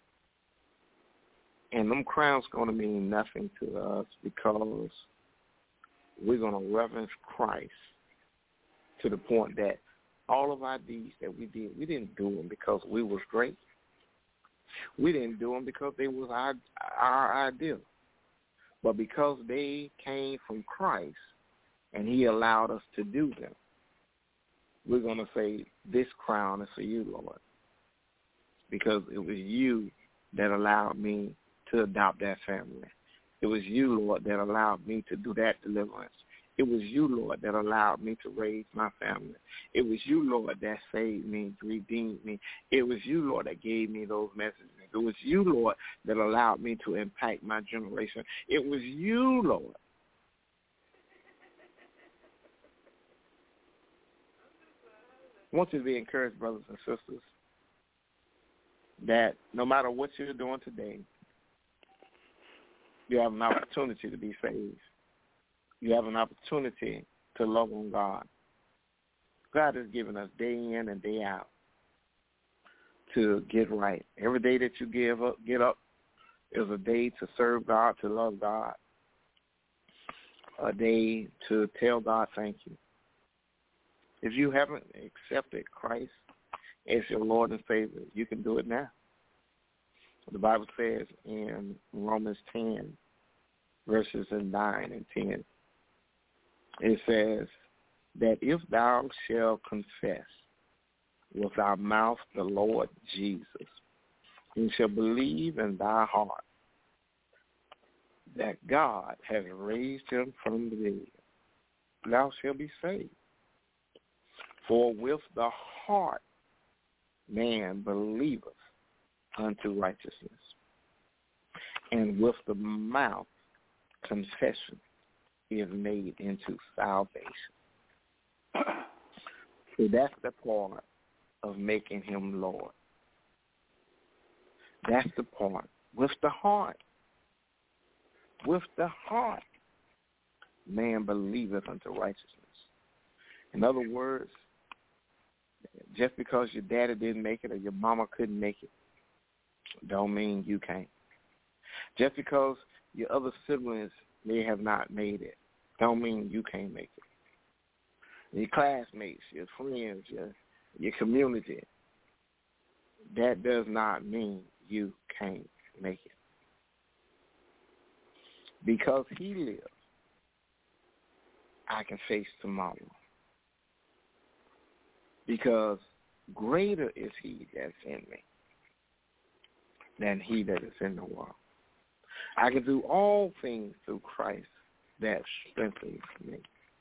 And them crowns going to mean nothing to us because we're going to reverence Christ to the point that all of our deeds that we did, we didn't do them because we was great. We didn't do them because they was our ideal. But because they came from Christ and he allowed us to do them, we're going to say, this crown is for you, Lord, because it was you that allowed me to adopt that family. It was you, Lord, that allowed me to do that deliverance. It was you, Lord, that allowed me to raise my family. It was you, Lord, that saved me, redeemed me. It was you, Lord, that gave me those messages. It was you, Lord, that allowed me to impact my generation. It was you, Lord. I want you to be encouraged, brothers and sisters, that no matter what you're doing today, you have an opportunity to be saved. You have an opportunity to love on God. God has given us day in and day out to get right. Every day that you get up is a day to serve God, to love God, a day to tell God thank you. If you haven't accepted Christ as your Lord and Savior, you can do it now. The Bible says in Romans 10, verses 9 and 10, it says that if thou shalt confess with thy mouth the Lord Jesus, and shalt believe in thy heart that God has raised him from the dead, thou shalt be saved. For with the heart man believeth unto righteousness, and with the mouth confession is made into salvation. So that's the part of making him Lord. That's the part. With the heart. With the heart, man believeth unto righteousness. In other words, just because your daddy didn't make it or your mama couldn't make it, don't mean you can't. Just because your other siblings may have not made it, don't mean you can't make it. Your classmates, your friends, your community, that does not mean you can't make it. Because he lives, I can face tomorrow. Because greater is he that's in me than he that is in the world. I can do all things through Christ that strengthens me.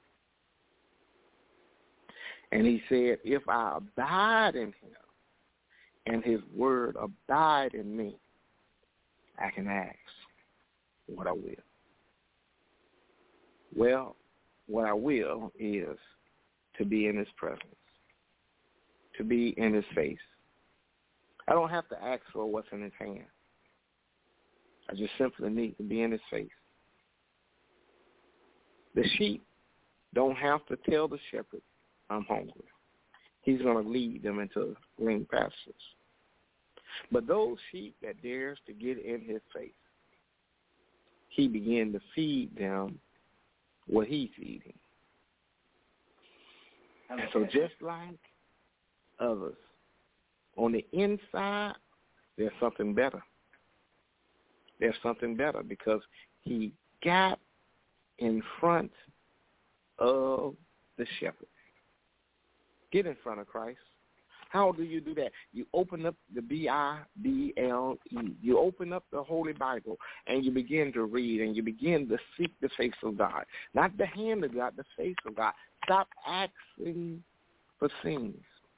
And he said, if I abide in him and his word abide in me, I can ask what I will. Well, what I will is to be in his presence, to be in his face. I don't have to ask for what's in his hand. I just simply need to be in his face. The sheep don't have to tell the shepherd, I'm hungry. He's going to lead them into green pastures. But those sheep that dares to get in his face, he began to feed them what he's eating. And so just like others, on the inside, there's something better. There's something better because he got in front of the shepherd. Get in front of Christ. How do you do that? You open up the Bible. You open up the Holy Bible, and you begin to read, and you begin to seek the face of God. Not the hand of God, the face of God. Stop asking for things.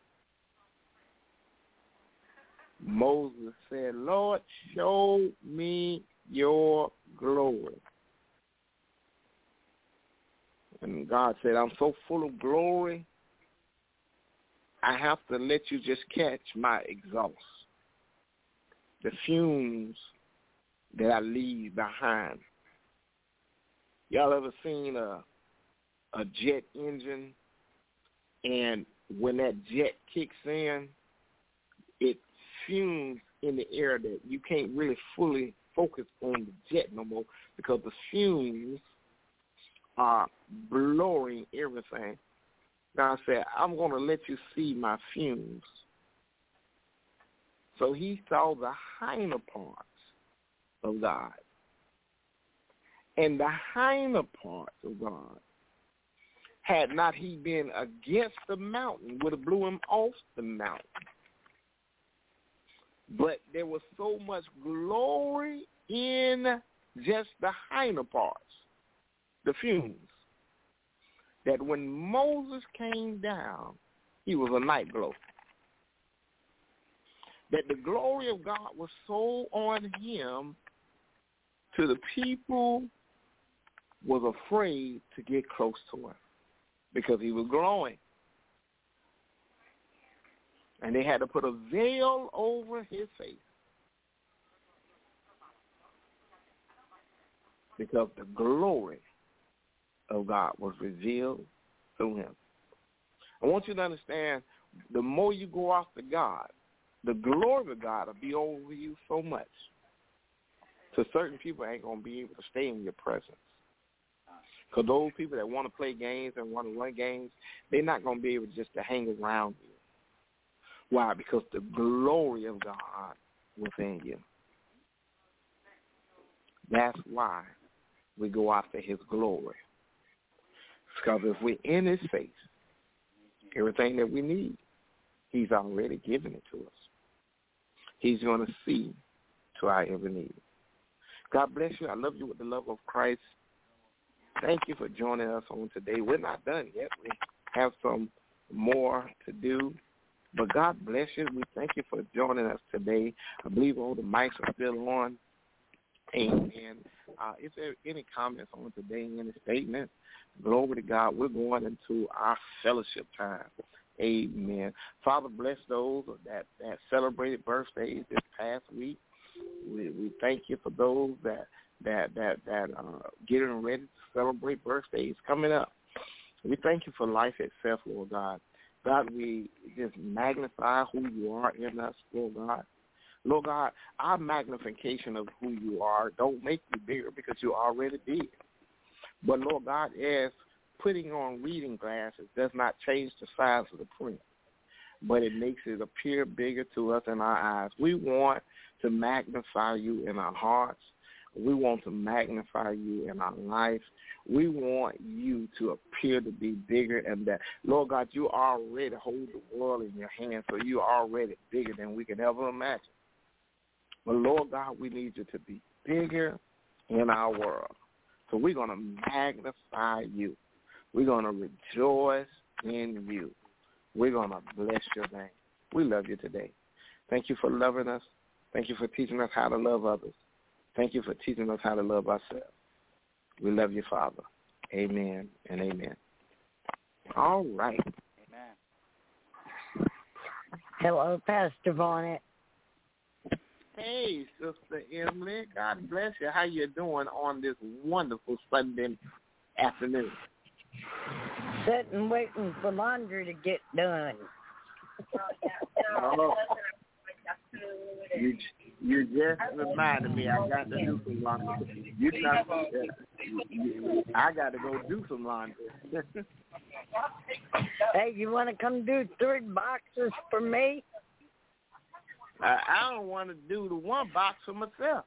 Moses said, Lord, show me your glory. And God said, I'm so full of glory, I have to let you just catch my exhaust, the fumes that I leave behind. Y'all ever seen a jet engine, and when that jet kicks in, it fumes in the air that you can't really fully focus on the jet no more because the fumes are blowing everything. God said, I'm going to let you see my fumes. So he saw the hinder parts of God. And the hinder parts of God, had not he been against the mountain, would have blew him off the mountain. But there was so much glory in just the hinder parts, the fumes, that when Moses came down, he was a night glow. That the glory of God was so on him to the people was afraid to get close to him because he was glowing. And they had to put a veil over his face because the glory of God was revealed through him. I want you to understand, the more you go after God, the glory of God will be over you so much. So certain people ain't going to be able to stay in your presence. Because those people that want to play games and want to run games, they're not going to be able just to hang around you. Why? Because the glory of God within you. That's why we go after his glory. Because if we're in his face, everything that we need, he's already given it to us. He's going to see to our every need. God bless you. I love you with the love of Christ. Thank you for joining us on today. We're not done yet. We have some more to do. But God bless you. We thank you for joining us today. I believe all the mics are still on. Amen. If there are any comments on today, any statement, glory to God. We're going into our fellowship time. Amen. Father, bless those that celebrated birthdays this past week. We thank you for those that getting ready to celebrate birthdays coming up. We thank you for life itself, Lord God. God, we just magnify who you are in us, Lord God. Lord God, our magnification of who you are don't make you bigger because you already did. But, Lord God, as putting on reading glasses does not change the size of the print, but it makes it appear bigger to us in our eyes. We want to magnify you in our hearts. We want to magnify you in our life. We want you to appear to be bigger and that, Lord God, you already hold the world in your hands, so you're already bigger than we can ever imagine. But, Lord God, we need you to be bigger in our world. So we're going to magnify you. We're going to rejoice in you. We're going to bless your name. We love you today. Thank you for loving us. Thank you for teaching us how to love others. Thank you for teaching us how to love ourselves. We love you, Father. Amen and amen. All right. Amen. Hello, Pastor Bonnet. Hey, Sister Emily. God bless you. How you doing on this wonderful Sunday afternoon? Sitting waiting for laundry to get done. Oh, you just reminded me I got to do some laundry. I got to go do some laundry. Hey, you want to come do 3 boxes for me? I don't want to do the 1 box for myself.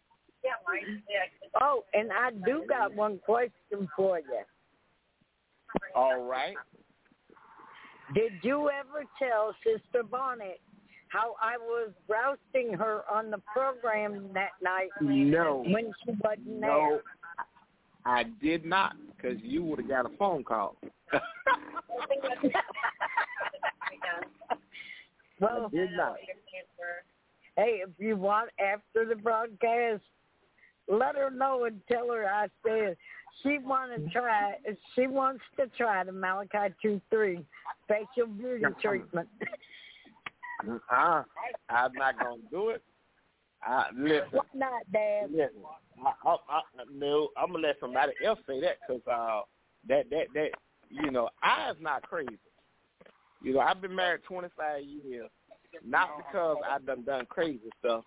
Oh, and I do got one question for you. All right. Did you ever tell Sister Bonnet how I was roasting her on the program that night? No. When she wasn't there. No, I did not, because you would have got a phone call. Well, I did not. Hey, if you want, after the broadcast, let her know and tell her I said she wants to try the Malachi 2:3 facial beauty treatment. I'm not going to do it. Listen. Why not, Dad? Listen. No, I'm going to let somebody else say that, because that I's not crazy. I've been married 25 years, not because I've done crazy stuff.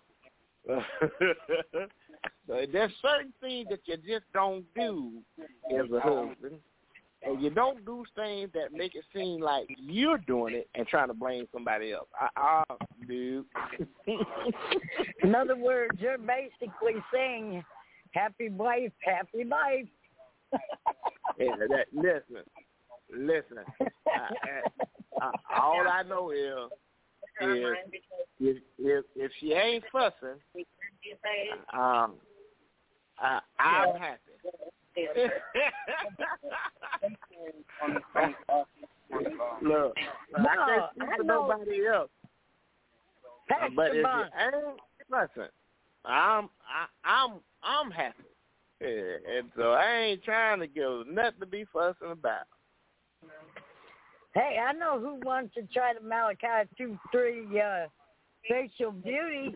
So there's certain things that you just don't do as a husband, and you don't do things that make it seem like you're doing it and trying to blame somebody else. Dude. In other words, you're basically saying, happy wife, happy life. Listen. All I know is if she ain't fussing, I'm happy. Look, I can't speak for nobody else. But if you ain't fussing, I'm happy. And so I ain't trying to give nothing to be fussing about. Hey, I know who wants to try the Malachi 2:3 facial beauty.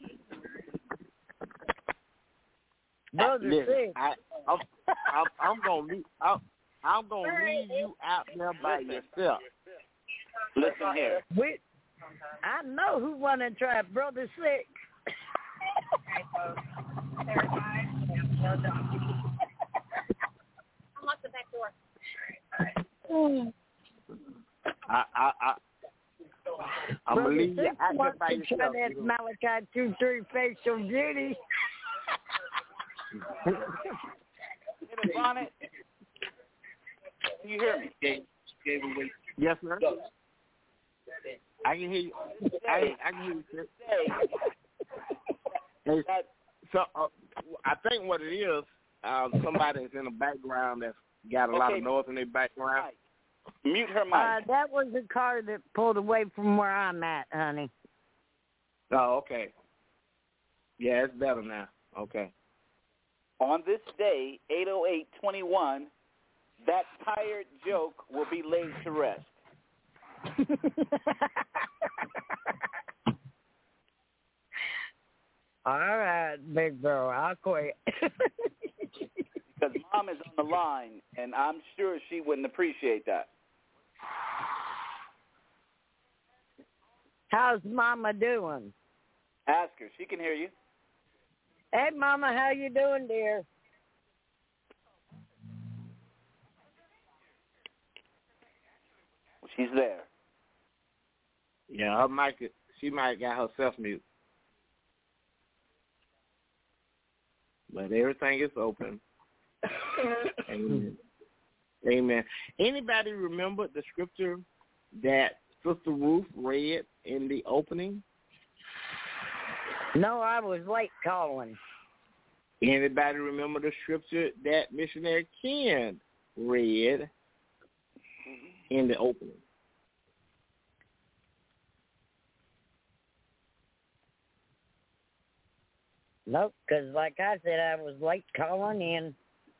Brother Listen, Six. I'm gonna leave you out there by yourself. Listen here. I know who want to try Brother Six. Unlock the back door. I'm gonna leave you out there by yourself. Try that Malachi 2:3 facial beauty. Bonnet, can you hear me? Yes, sir. I can hear you. I can hear you, sir. Hey, so I think what it is, somebody's in the background that's got a lot of noise in their background. Mute her mic. That was the car that pulled away from where I'm at, honey. Oh, okay. Yeah, it's better now. Okay. On this day, 8/08/21, that tired joke will be laid to rest. All right, big bro, I'll quit. Because Mom is on the line, and I'm sure she wouldn't appreciate that. How's Mama doing? Ask her. She can hear you. Hey, Mama, how you doing, dear? She's there. Yeah, her mic. She might got herself mute, but everything is open. Amen. Amen. Anybody remember the scripture that Sister Ruth read in the opening? No, I was late calling. Anybody remember the scripture that Missionary Ken read in the opening? Nope, because like I said, I was late calling in.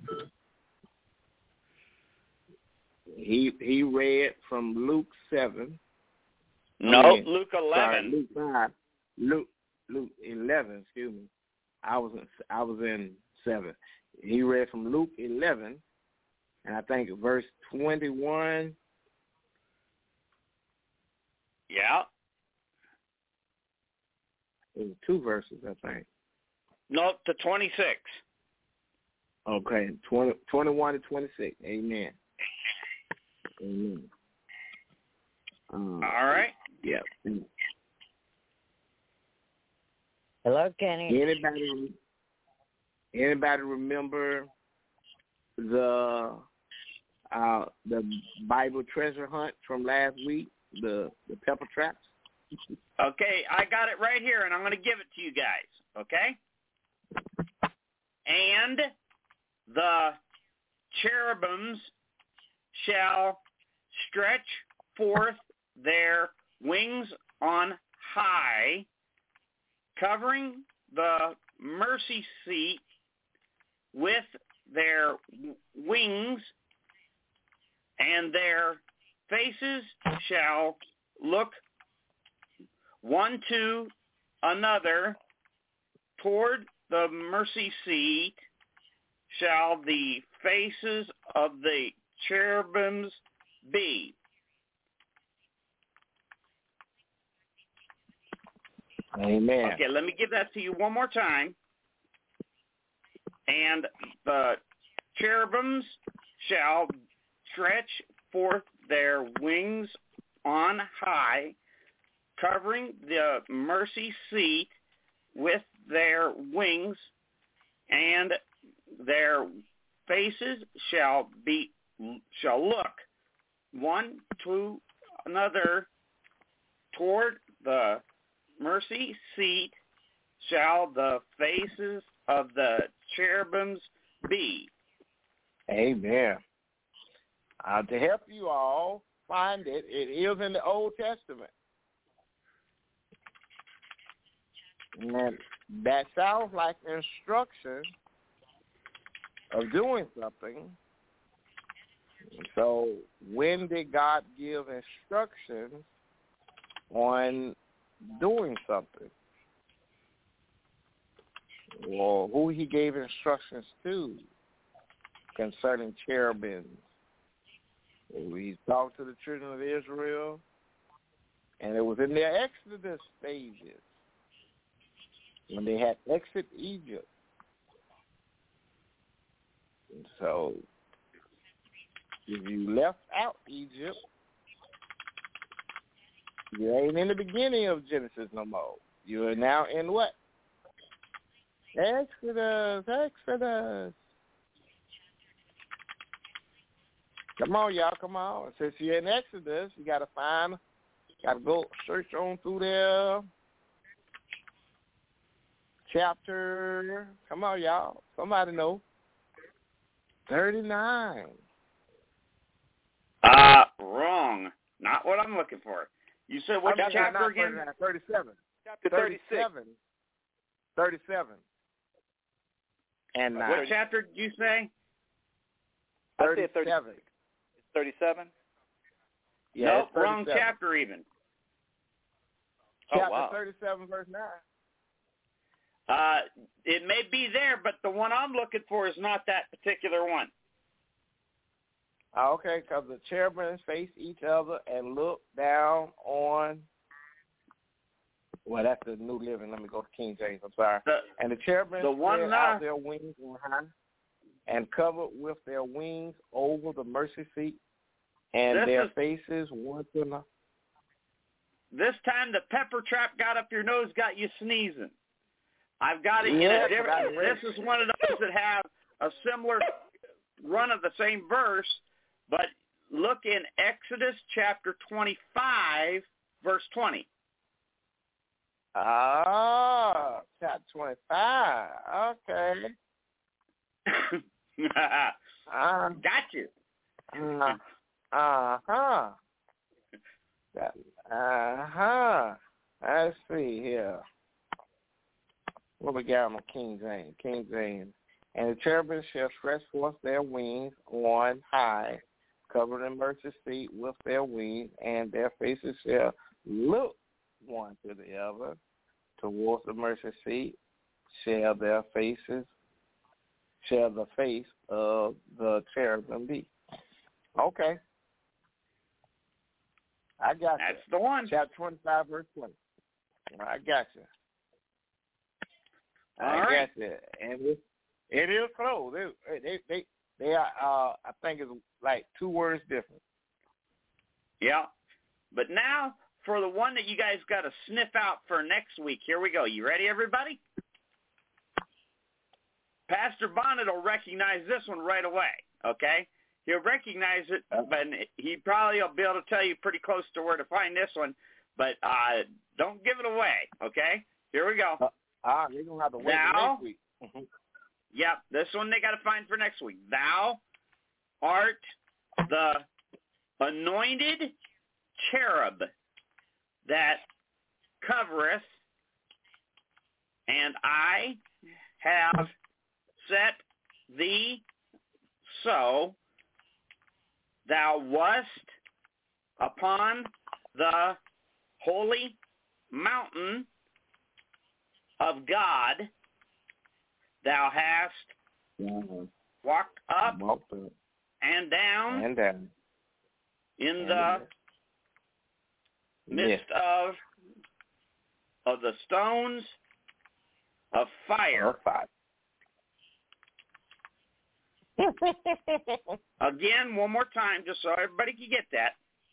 He read from Luke 7. No, Luke 11. Sorry, Luke 5. Luke 11. Excuse me. I was in 7. He read from Luke 11, and I think verse 21. Yeah. It was 2 verses, I think. No, to 26. Okay, 21 to 26. Amen. Amen. All right. Yeah. Hello, Kenny. Anybody remember the the Bible treasure hunt from last week, the pepper traps? Okay, I got it right here, and I'm going to give it to you guys, okay? And the cherubims shall stretch forth their wings on high, covering the mercy seat with their wings, and their faces shall look one to another. Toward the mercy seat shall the faces of the cherubims be. Amen. Okay, let me give that to you one more time. And the cherubims shall stretch forth their wings on high, covering the mercy seat with their wings, and their faces shall look one to another. Toward the mercy seat shall the faces of the cherubims be. Amen. To help you all find it, it is in the Old Testament. And that sounds like instruction of doing something. So when did God give instructions on doing something? Or who he gave instructions to concerning cherubims? He talked to the children of Israel, and it was in their Exodus stages when they had exited Egypt. And so if you left out Egypt, you ain't in the beginning of Genesis no more. You are now in what? Exodus. Come on, y'all, come on. Since you're in Exodus, you got to go search on through there. Chapter, come on, y'all. Somebody know. 39. Wrong. Not what I'm looking for. You said what chapter again? 37. Chapter 36. 37. And 9. What chapter did you say? 37. 37? Yeah, nope, wrong chapter even. Chapter wow. 37, verse 9. It may be there, but the one I'm looking for is not that particular one. Okay, because the cherubims face each other and look down on, well, that's the New Living. Let me go to King James. I'm sorry. And the cherubims spread out their wings on high and covered with their wings over the mercy seat, and their faces one to another. This time the pepper trap got up your nose, got you sneezing. I've got it in Yeah, a different. This is one of those that have a similar run of the same verse, but look in Exodus chapter 25, verse 20. Ah, chapter 25. Okay. Got you. Let's see here. What we got on King James? King James. And the cherubims shall stretch forth their wings on high, covered in mercy seat with their wings, and their faces shall look one to the other. Towards the mercy seat shall the face of the cherubim be. Okay. I got you. That's the one. Chapter 25, verse 20. I got you. All right. Got you. And it is close. They are, I think it's like 2 words different. Yeah. But now for the one that you guys got to sniff out for next week. Here we go. You ready, everybody? Pastor Bonnet will recognize this one right away, okay? he'll recognize it, but he probably will be able to tell you pretty close to where to find this one. But don't give it away, okay? Here we go. You're going to have to wait next week. Yep, this one they got to find for next week. Thou art the anointed cherub that covereth, and I have set thee so thou wast upon the holy mountain of God. Thou hast walked up and down in the midst of the stones of fire. Again, one more time, just so everybody can get that.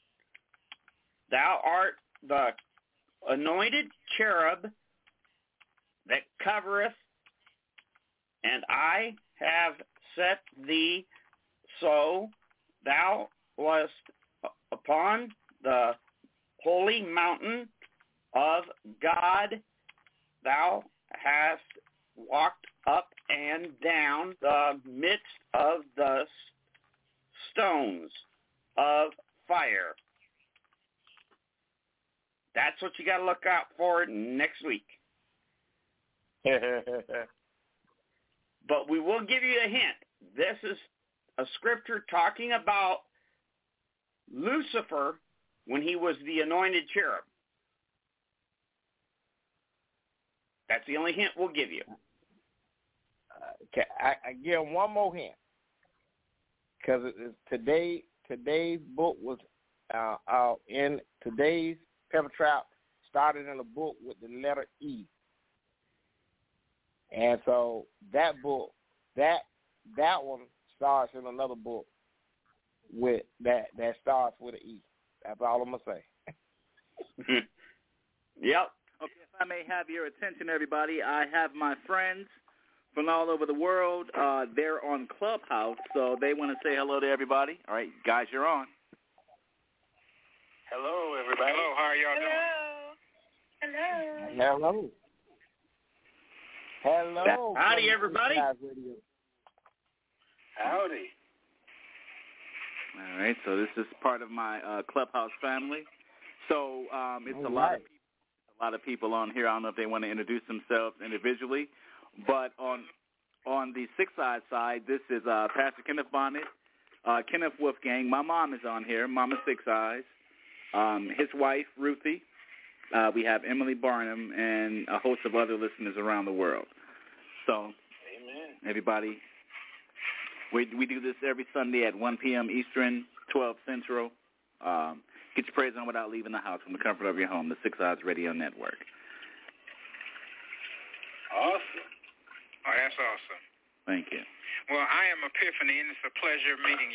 Thou art the anointed cherub that covereth, and I have set thee so thou wast upon the holy mountain of God. Thou hast walked up and down the midst of the stones of fire. That's what you got to look out for next week. But we will give you a hint. This is a scripture talking about Lucifer when he was the anointed cherub. That's the only hint we'll give you. Okay, I give one more hint. Because today's book was in today's Pepper Trap started in a book with the letter E. And so that book, that one starts in another book with that starts with an E. That's all I'm gonna say. Yep. Okay, if I may have your attention, everybody, I have my friends from all over the world. They're on Clubhouse, so they want to say hello to everybody. All right, guys, you're on. Hello, everybody. Hello, how are y'all doing? Hello. Hello. Howdy, everybody. Howdy. All right, so this is part of my Clubhouse family. So it's a lot of people on here. I don't know if they want to introduce themselves individually, but on the Six Eyes side, this is Pastor Kenneth Bonnet, Kenneth Wolfgang. My mom is on here, Mama Six Eyes. His wife, Ruthie. We have Emily Barnum and a host of other listeners around the world. So, amen. Everybody, we do this every Sunday at 1 p.m. Eastern, 12 Central. Get your praise on without leaving the house from the comfort of your home, the Six Eyes Radio Network. Awesome. Oh, that's awesome. Thank you. Well, I am Epiphany, and it's a pleasure meeting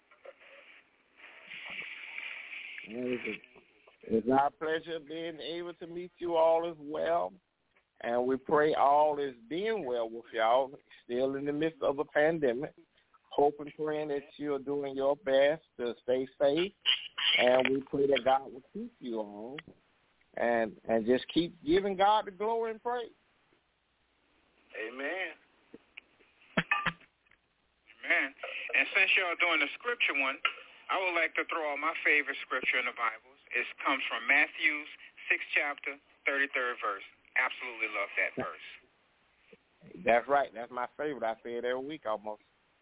y'all. It's our pleasure being able to meet you all as well. And we pray all is being well with y'all, still in the midst of a pandemic. Hope and praying that you're doing your best to stay safe. And we pray that God will keep you all and just keep giving God the glory and praise. Amen. Amen. And since y'all doing the scripture one, I would like to throw out my favorite scripture in the Bible. It comes from Matthew's 6th chapter, 33rd verse. Absolutely love that verse. That's right. That's my favorite. I say it every week almost.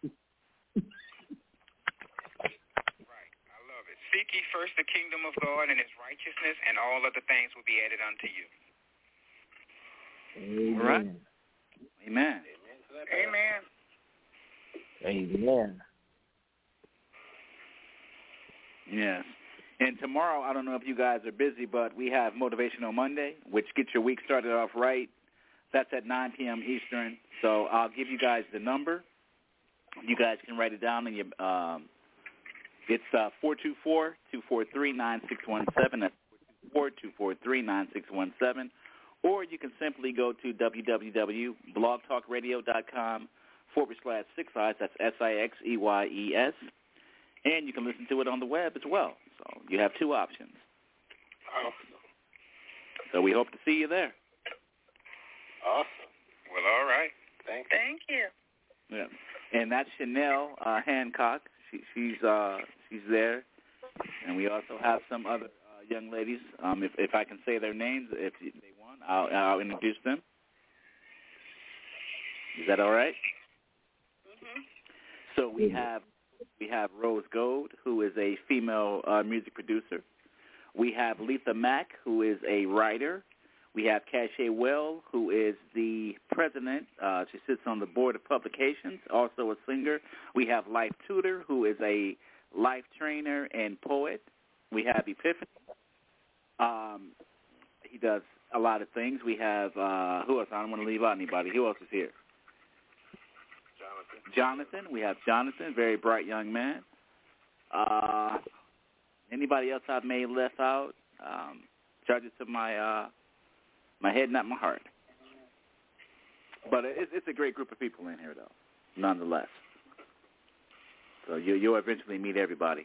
Right. I love it. Seek ye first the kingdom of God and his righteousness, and all other things will be added unto you. Amen. All right. Amen. Amen. Amen. Yes. And tomorrow, I don't know if you guys are busy, but we have Motivational Monday, which gets your week started off right. That's at 9 p.m. Eastern. So I'll give you guys the number. You guys can write it down. And it's 424-243-9617. That's 424-243-9617. Or you can simply go to www.blogtalkradio.com/6eyes. That's SIXEYES. And you can listen to it on the web as well. So you have two options. Awesome. So we hope to see you there. Awesome. Well, all right. Thank you. Yeah. And that's Chanel Hancock. She's there. And we also have some other young ladies. If I can say their names, if they want, I'll introduce them. Is that all right? Mm-hmm. So we have Rose Gold, who is a female music producer. We have Letha Mack, who is a writer. We have Cache Well, who is the president. She sits on the board of publications, also a singer. We have Life Tutor, who is a life trainer and poet. We have Epiphany. He does a lot of things. We have, who else? I don't want to leave out anybody. Who else is here? Jonathan. We have Jonathan, very bright young man. Anybody else I may have left out? Charge it to my head, not my heart. But it's a great group of people in here, though, nonetheless. So you'll eventually meet everybody.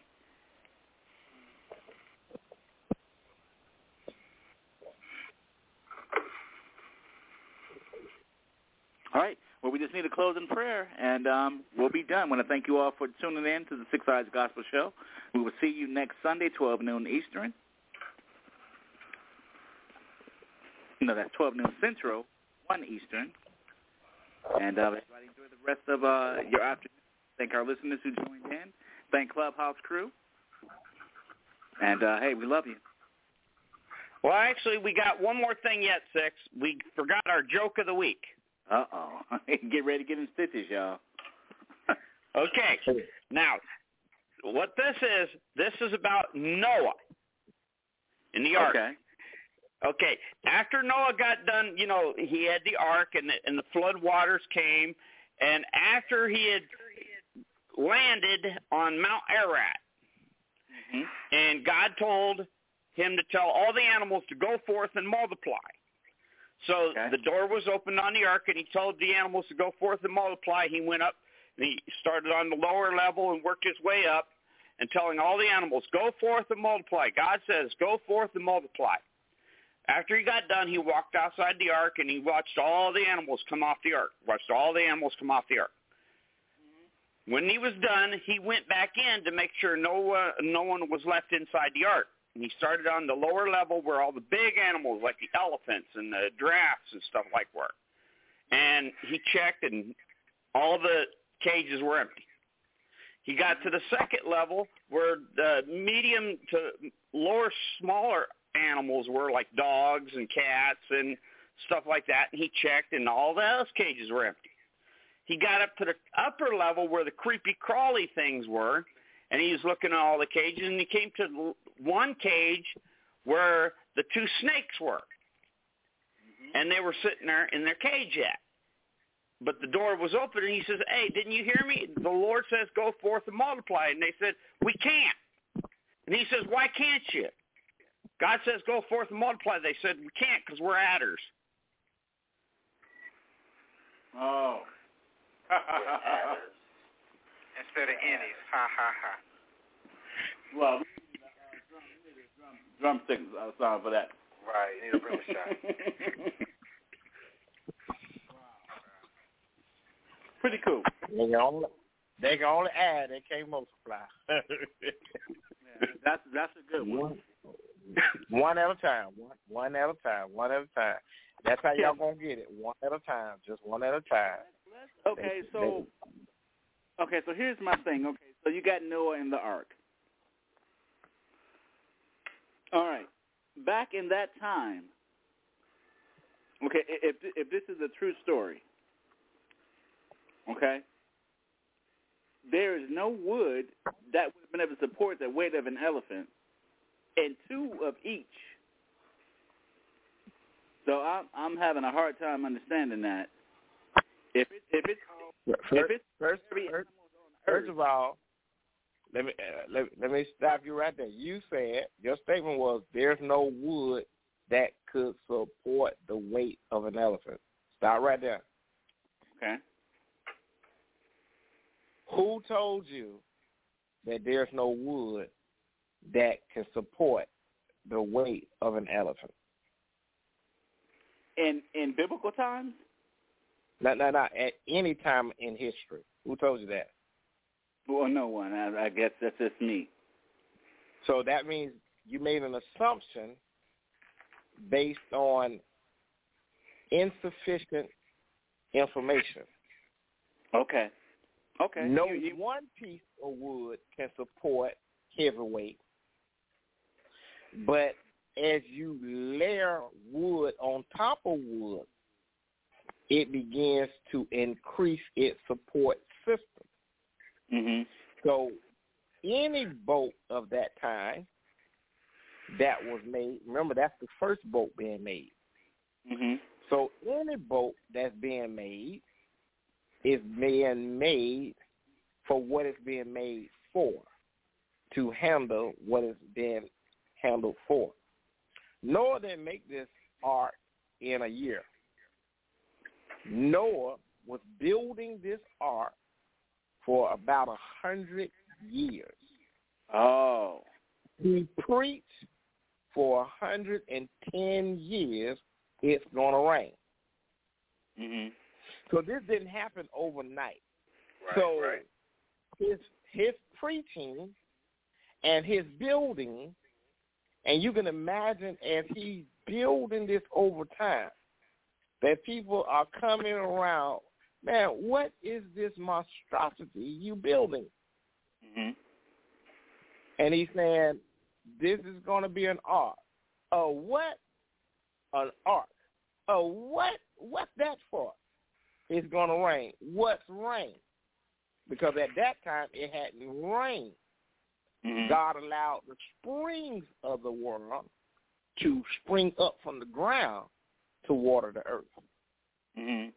All right. Well, we just need a closing prayer, and we'll be done. I want to thank you all for tuning in to the Six Eyes Gospel Show. We will see you next Sunday, 12 noon Eastern. No, that's 12 noon Central, 1 Eastern. And everybody enjoy the rest of your afternoon. Thank our listeners who joined in. Thank Clubhouse crew. And, hey, we love you. Well, actually, we got one more thing yet, Six. We forgot our joke of the week. Uh-oh. Get ready to get in stitches, y'all. Okay. Now, what this is about Noah in the ark. Okay. After Noah got done, he had the ark and the flood waters came, and after he had landed on Mount Ararat, and God told him to tell all the animals to go forth and multiply. So the door was opened on the ark, and he told the animals to go forth and multiply. He went up, and he started on the lower level and worked his way up and telling all the animals, go forth and multiply. God says, go forth and multiply. After he got done, he walked outside the ark, and he watched all the animals come off the ark. When he was done, he went back in to make sure no one was left inside the ark. And he started on the lower level where all the big animals like the elephants and the giraffes and stuff like were. And he checked, and all the cages were empty. He got to the second level where the medium to lower, smaller animals were, like dogs and cats and stuff like that. And he checked, and all those cages were empty. He got up to the upper level where the creepy crawly things were, and he was looking at all the cages, and he came to one cage where the two snakes were. And they were sitting there in their cage yet. But the door was open, and he says, hey, didn't you hear me? The Lord says, go forth and multiply. And they said, we can't. And he says, why can't you? God says, go forth and multiply. They said, we can't because we're adders. Oh. Instead of innies. Ha, ha, ha. Well, we need a drumstick song for that. Right, you need a rim shot. Pretty cool. They can only add, they can't multiply. That's a good one. One at a time. One at a time. That's how y'all gonna get it. One at a time. Just one at a time. Okay, so here's my thing. Okay, so you got Noah in the ark. All right. Back in that time, okay, if this is a true story, okay, there is no wood that would have been able to support the weight of an elephant, and two of each. So I'm having a hard time understanding that. First of all, let me stop you right there. You said your statement was there's no wood that could support the weight of an elephant. Stop right there. Okay. Who told you that there's no wood that can support the weight of an elephant. In biblical times? Not at any time in history. Who told you that? Well, no one. I guess that's just me. So that means you made an assumption based on insufficient information. Okay. No one piece of wood can support heavyweight, but as you layer wood on top of wood, it begins to increase its support system. Mm-hmm. So any boat of that time that was made, remember that's the first boat being made. Mm-hmm. So any boat that's being made is being made for what it's being made for, to handle what it's being handled for. Noah didn't make this ark in a year. Noah was building this ark for about 100 years. Oh. He preached for 110 years, it's going to rain. Mm-hmm. So this didn't happen overnight. Right. His preaching and his building, and you can imagine as he's building this over time, that people are coming around, man, what is this monstrosity you building? Mm-hmm. And he's saying, this is going to be an ark. A what? An ark. A what? What's that for? It's going to rain. What's rain? Because at that time, it hadn't rained. Mm-hmm. God allowed the springs of the world to spring up from the ground to water the earth. Mm-hmm.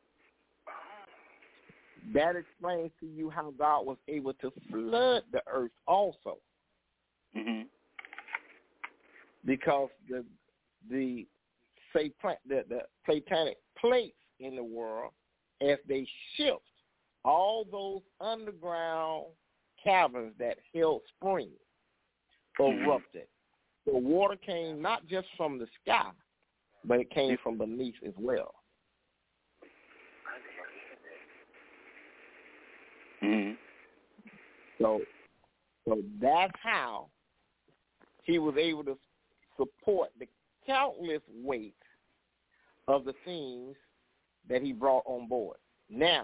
That explains to you how God was able to flood the earth also. Mm-hmm. Because the platonic plates in the world, as they shift, all those underground caverns that held springs erupted. The water came not just from the sky, but it came from beneath as well. Mm-hmm. So that's how he was able to support the countless weight of the things that he brought on board. Now,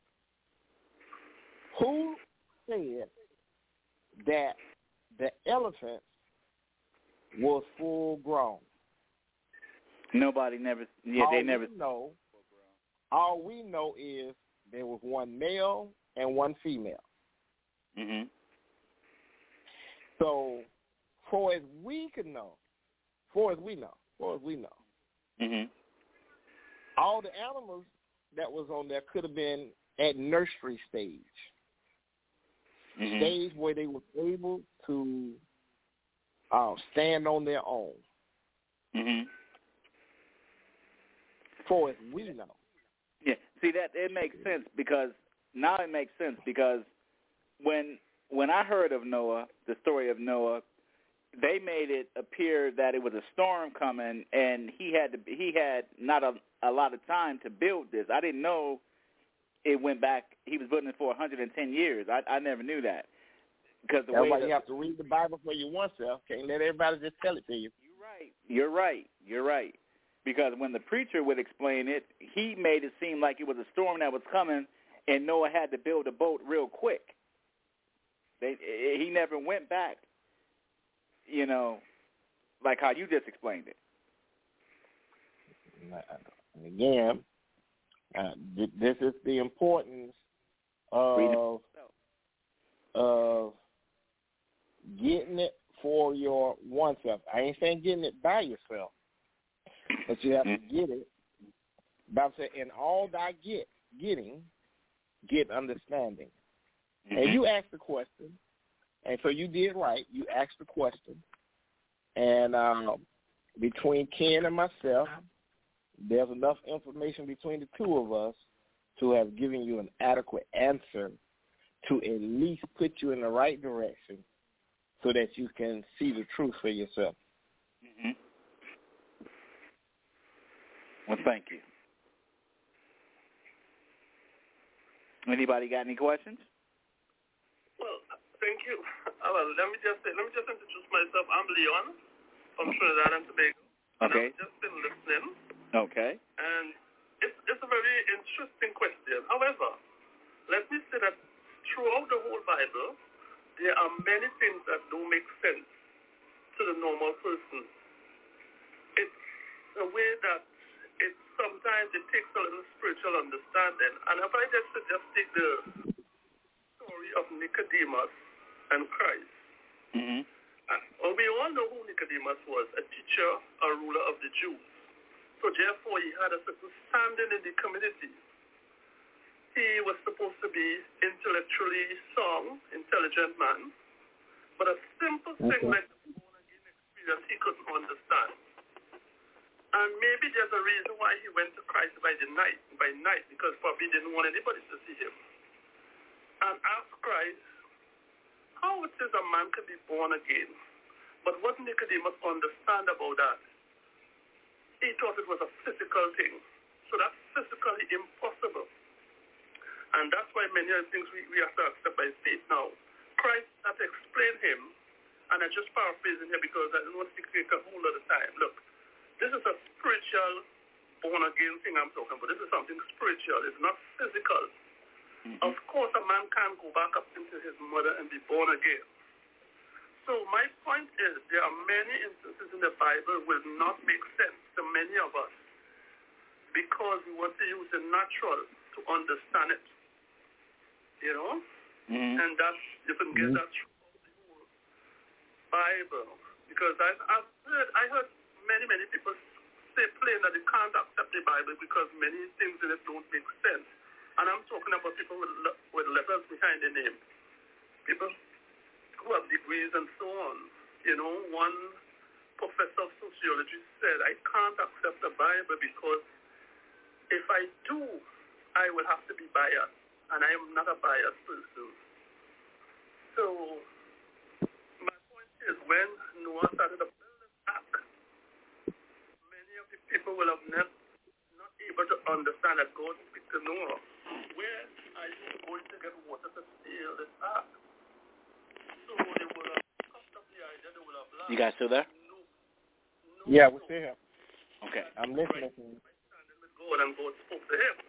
who said that the elephant was full grown? Nobody never. Yeah, they never. All we know is there was one male and one female. Mm-hmm. So, far as we know, mm-hmm. all the animals that was on there could have been at nursery stage, mm-hmm. stage where they were able to stand on their own. Mm-hmm. Far as we know. Yeah, see that it makes sense because now it makes sense because when I heard of Noah, the story of Noah, they made it appear that it was a storm coming and he had not a lot of time to build this. I didn't know it went back. He was building it for 110 years. I never knew that because that's why you have to read the Bible for your own self. Can't let everybody just tell it to you. You're right. Because when the preacher would explain it, he made it seem like it was a storm that was coming, and Noah had to build a boat real quick. He never went back, like how you just explained it. Again, this is the importance of getting it for your oneself. I ain't saying getting it by yourself, but you have to get it. Bible said, in all thy getting, get understanding. Mm-hmm. And you asked the question, and so you did right. You asked the question, and between Ken and myself, there's enough information between the two of us to have given you an adequate answer to at least put you in the right direction so that you can see the truth for yourself. Mm-hmm. Well, thank you. Anybody got any questions? Well, thank you. Well, let me just introduce myself. I'm Leon from Trinidad and Tobago. Okay. And I've just been listening. Okay. And it's a very interesting question. However, let me say that throughout the whole Bible, there are many things that don't make sense to the normal person. It's a way that sometimes it takes a little spiritual understanding. And if I just take the story of Nicodemus and Christ. Mm-hmm. Well, we all know who Nicodemus was, a teacher, a ruler of the Jews. So therefore, he had a certain standing in the community. He was supposed to be intellectually sound, intelligent man, but a simple thing like the born-again experience he couldn't understand. And maybe there's a reason why he went to Christ by night, because probably didn't want anybody to see him. And asked Christ, how it is a man can be born again? But what Nicodemus understand about that? He thought it was a physical thing. So that's physically impossible. And that's why many of the things we have to accept by faith now. Christ had to explain him, and I just paraphrasing here because I don't want to take a whole lot of time. Look, this is a spiritual born-again thing I'm talking about. This is something spiritual. It's not physical. Mm-hmm. Of course, a man can't go back up into his mother and be born again. So my point is there are many instances in the Bible will not make sense to many of us because we want to use the natural to understand it. You know? Mm-hmm. And that's, you can get that through the whole Bible. Because I heard many people say plain that they can't accept the Bible because many things in it don't make sense. And I'm talking about people with letters behind their name. People who have degrees and so on. You know, one professor of sociology said, I can't accept the Bible because if I do, I will have to be biased. And I am not a biased person. So, my point is, when Noah started to build this ark, many of the people will have not able to understand that God speaks to Noah. Where are you going to get water to sail this ark? So they will have come up the idea, they will have laughed. You guys still there? No, yeah, we're still here. Okay. I'm listening to you. Standing with God and God spoke to him.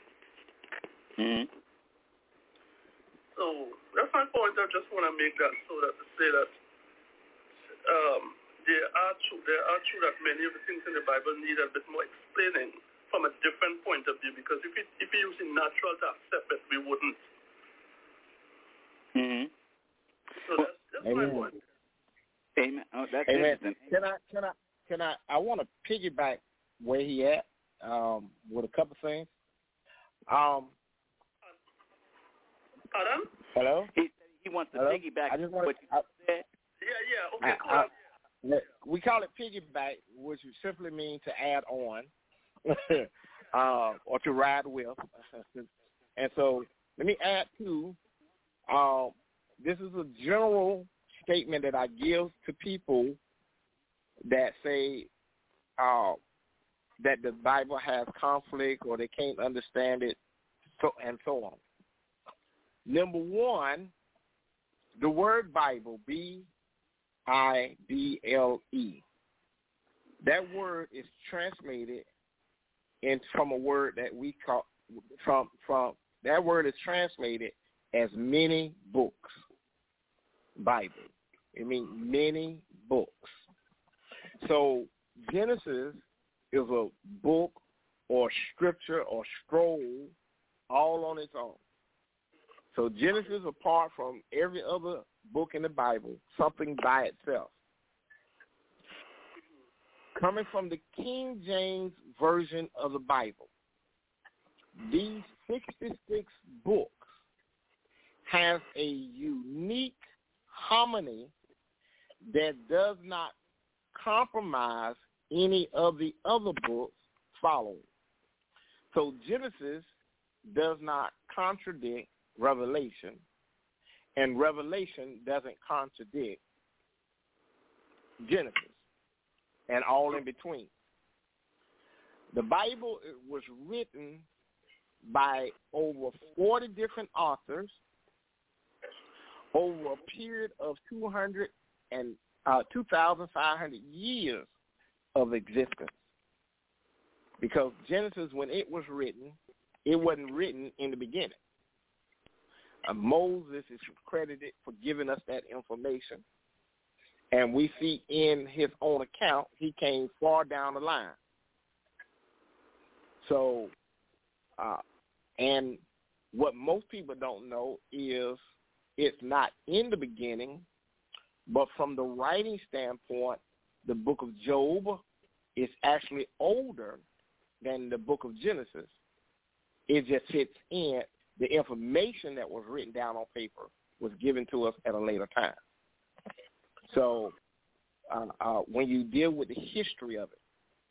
Mm-hmm. So that's my point. I just want to make that so that to say that there are true that many of the things in the Bible need a bit more explaining from a different point of view, because if we using natural to accept it, we wouldn't. Mm-hmm. So that's my point. Amen. Oh, that's Amen. interesting. Can I want to piggyback where he at with a couple things. Pardon? Hello? He wants to piggyback I just what you said. Yeah. Okay, cool. We call it piggyback, which simply means to add on or to ride with. And so let me add to, this is a general statement that I give to people that say that the Bible has conflict or they can't understand it, and so on. Number one, the word Bible, B-I-B-L-E, that word is translated from a word that we call from that word is translated as many books. Bible. It means many books. So Genesis is a book or scripture or scroll all on its own. So Genesis, apart from every other book in the Bible, something by itself. Coming from the King James Version of the Bible, these 66 books have a unique harmony that does not compromise any of the other books following. So Genesis does not contradict Revelation. and Revelation doesn't contradict Genesis and all in between. The Bible was written by over 40 different authors over a period of 2,500 years of existence. Because Genesis, when it was written, it wasn't written in the beginning. Moses is credited for giving us that information. And we see in his own account, he came far down the line. So, and what most people don't know is it's not in the beginning, but from the writing standpoint, the book of Job is actually older than the book of Genesis. It just fits in. The information that was written down on paper was given to us at a later time. So when you deal with the history of it,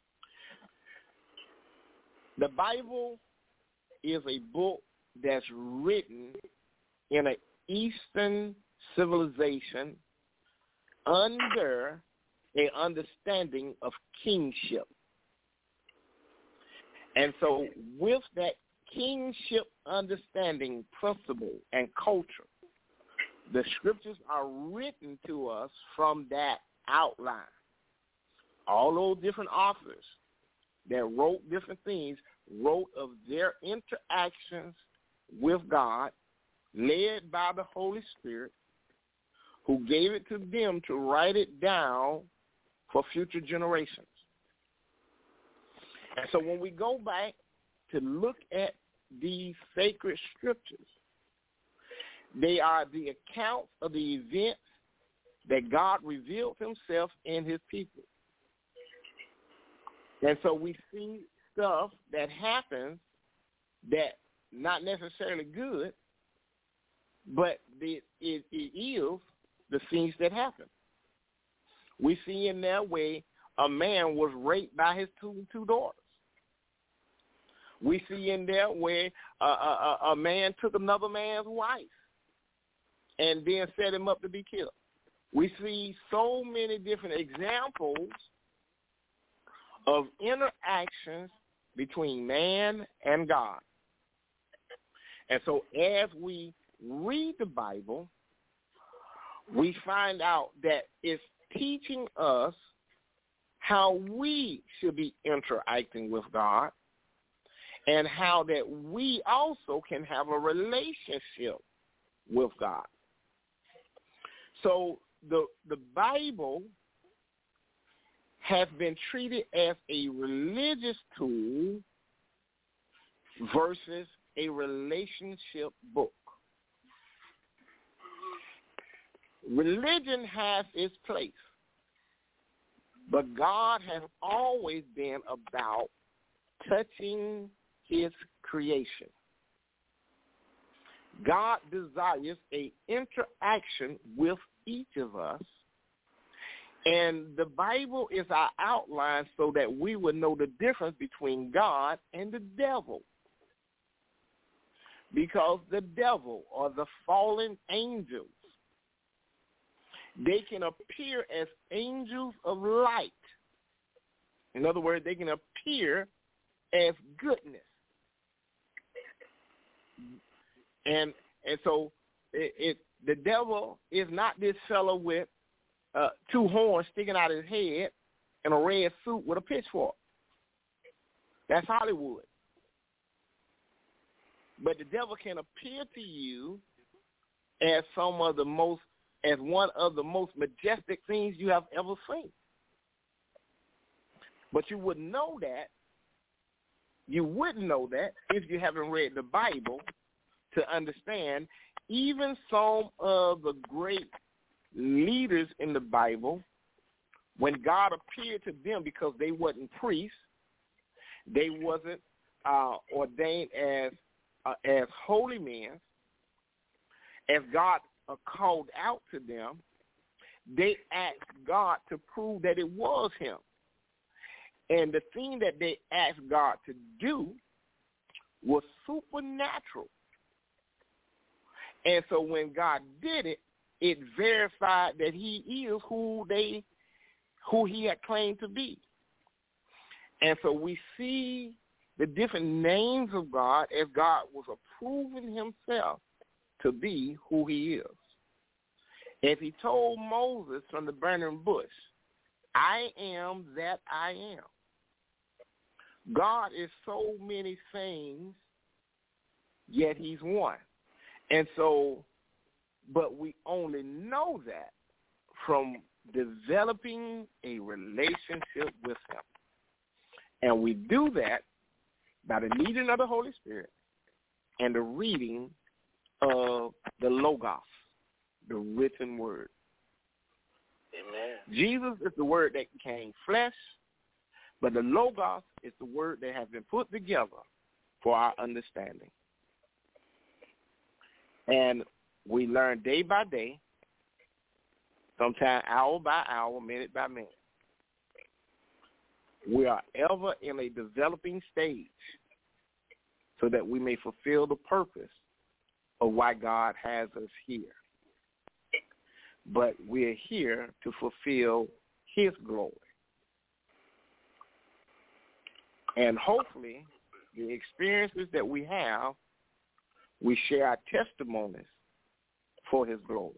the Bible is a book that's written in an Eastern civilization under an understanding of kingship. And so with that kingship understanding principle and culture, the scriptures are written to us from that outline. All those different authors that wrote different things wrote of their interactions with God, led by the Holy Spirit, who gave it to them to write it down for future generations. And so when we go back to look at these sacred scriptures, they are the accounts of the events that God revealed himself in his people. And so we see stuff that happens that not necessarily good, but it is the things that happen. We see in there where a man was raped by his two daughters. We see in there where a man took another man's wife and then set him up to be killed. We see so many different examples of interactions between man and God. And so as we read the Bible, we find out that it's teaching us how we should be interacting with God and how that we also can have a relationship with God. So the Bible has been treated as a religious tool versus a relationship book. Religion has its place, but God has always been about touching his creation. God desires an interaction with each of us, and the Bible is our outline so that we would know the difference between God and the devil. Because the devil or the fallen angels, they can appear as angels of light. In other words, they can appear as goodness. And so the devil is not this fellow with two horns sticking out of his head and a red suit with a pitchfork. That's Hollywood. But the devil can appear to you as one of the most majestic things you have ever seen. But you wouldn't know that. You wouldn't know that if you haven't read the Bible to understand even some of the great leaders in the Bible, when God appeared to them, because they wasn't priests, they wasn't ordained as holy men, as God called out to them, they asked God to prove that it was him. And the thing that they asked God to do was supernatural. And so when God did it, it verified that he is who he had claimed to be. And so we see the different names of God as God was approving himself to be who he is. If he told Moses from the burning bush, I am that I am. God is so many things, yet he's one. And so, but we only know that from developing a relationship with him. And we do that by the leading of the Holy Spirit and the reading of the Logos, the written word. Amen. Jesus is the word that became flesh, but the Logos is the word that has been put together for our understanding. And we learn day by day, sometimes hour by hour, minute by minute. We are ever in a developing stage so that we may fulfill the purpose of why God has us here. But we're here to fulfill his glory. And hopefully, the experiences that we have, we share our testimonies for his glory.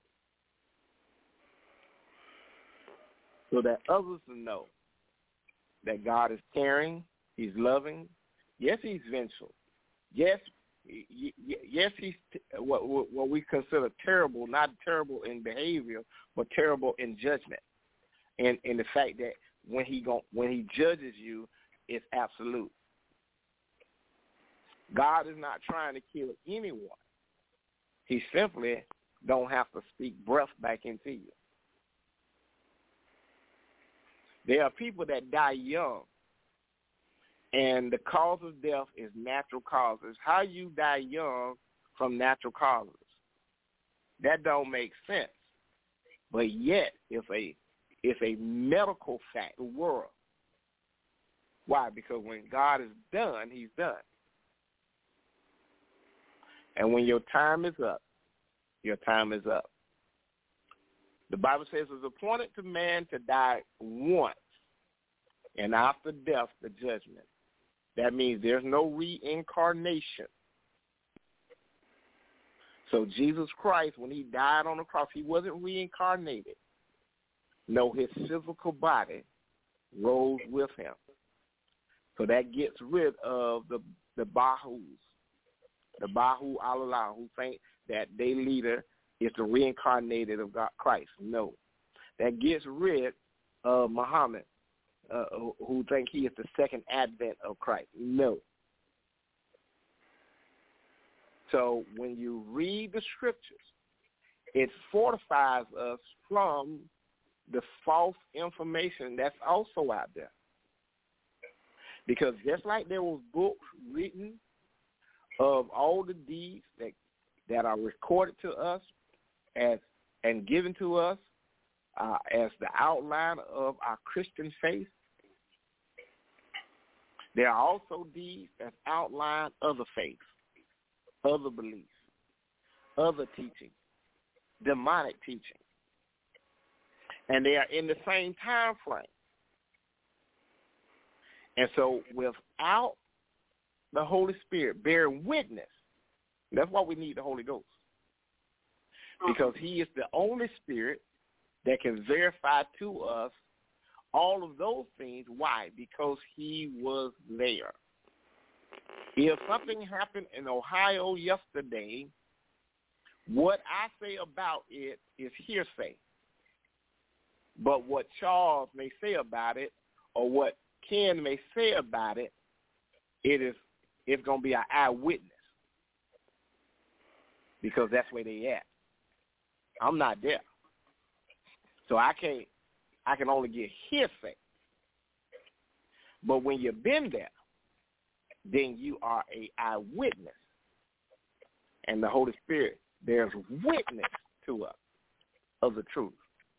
So that others will know that God is caring, he's loving. Yes, he's vengeful. Yes, he's what we consider terrible, not terrible in behavior, but terrible in judgment. And the fact that when he judges you, it's absolute. God is not trying to kill anyone. He simply don't have to speak breath back into you. There are people that die young, and the cause of death is natural causes. How you die young from natural causes? That don't make sense. But yet, it's a medical fact in the world. Why? Because when God is done, he's done. And when your time is up, your time is up. The Bible says it's appointed to man to die once, and after death, the judgment. That means there's no reincarnation. So Jesus Christ, when he died on the cross, he wasn't reincarnated. No, his physical body rose with him. So that gets rid of the Bahus, the Bahu Allah, who think that their leader is the reincarnated of God, Christ. No. That gets rid of Muhammad, who think he is the second advent of Christ. No. So when you read the scriptures, it fortifies us from the false information that's also out there. Because just like there was books written of all the deeds that are recorded to us and given to us as the outline of our Christian faith, there are also deeds that outline other faiths, other beliefs, other teachings, demonic teaching. And they are in the same time frame. And so without the Holy Spirit bearing witness, that's why we need the Holy Ghost. Because he is the only spirit that can verify to us all of those things. Why? Because he was there. If something happened in Ohio yesterday, what I say about it is hearsay. But what Charles may say about it, or what Ken may say about it, it's going to be an eyewitness. Because that's where they at. I'm not there. So I can only get hearsay. But when you've been there, then you are an eyewitness. And the Holy Spirit bears witness to us of the truth.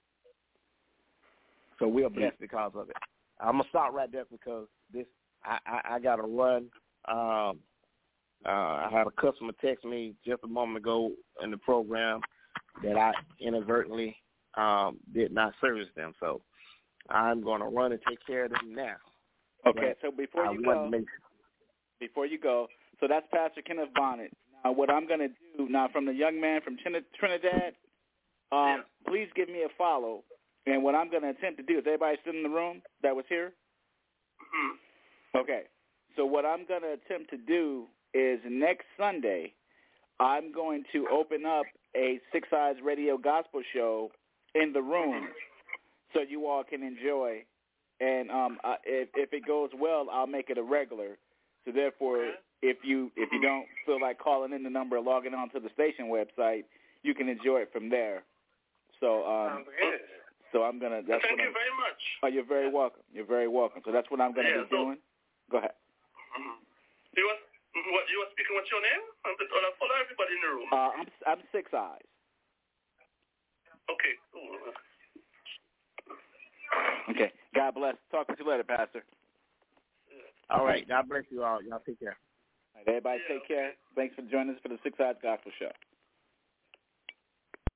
So we are blessed because of it. I'm going to stop right there because I got to run. I had a customer text me just a moment ago in the program that I inadvertently did not service them. So I'm going to run and take care of them now. Okay, so before you go, so that's Pastor Kenneth Bonnet. Now, what I'm going to do now from the young man from Trinidad, please give me a follow. And what I'm going to attempt to do, is everybody still in the room that was here? Mm-hmm. Okay, so what I'm going to attempt to do is next Sunday, I'm going to open up a Six Eyes Radio Gospel Show in the room so you all can enjoy. And if it goes well, I'll make it a regular. So therefore, if you don't feel like calling in the number or logging on to the station website, you can enjoy it from there. So so I'm gonna. Thank you very much. Oh, you're very welcome. You're very welcome. So that's what I'm gonna be doing. Go ahead. You were speaking. What's your name? I'll follow everybody in the room. I'm Six Eyes. Okay. Okay. God bless. Talk with you later, Pastor. All right. God bless you all. Y'all take care. All right, everybody take care. Thanks for joining us for the Six Eyes Gospel Show.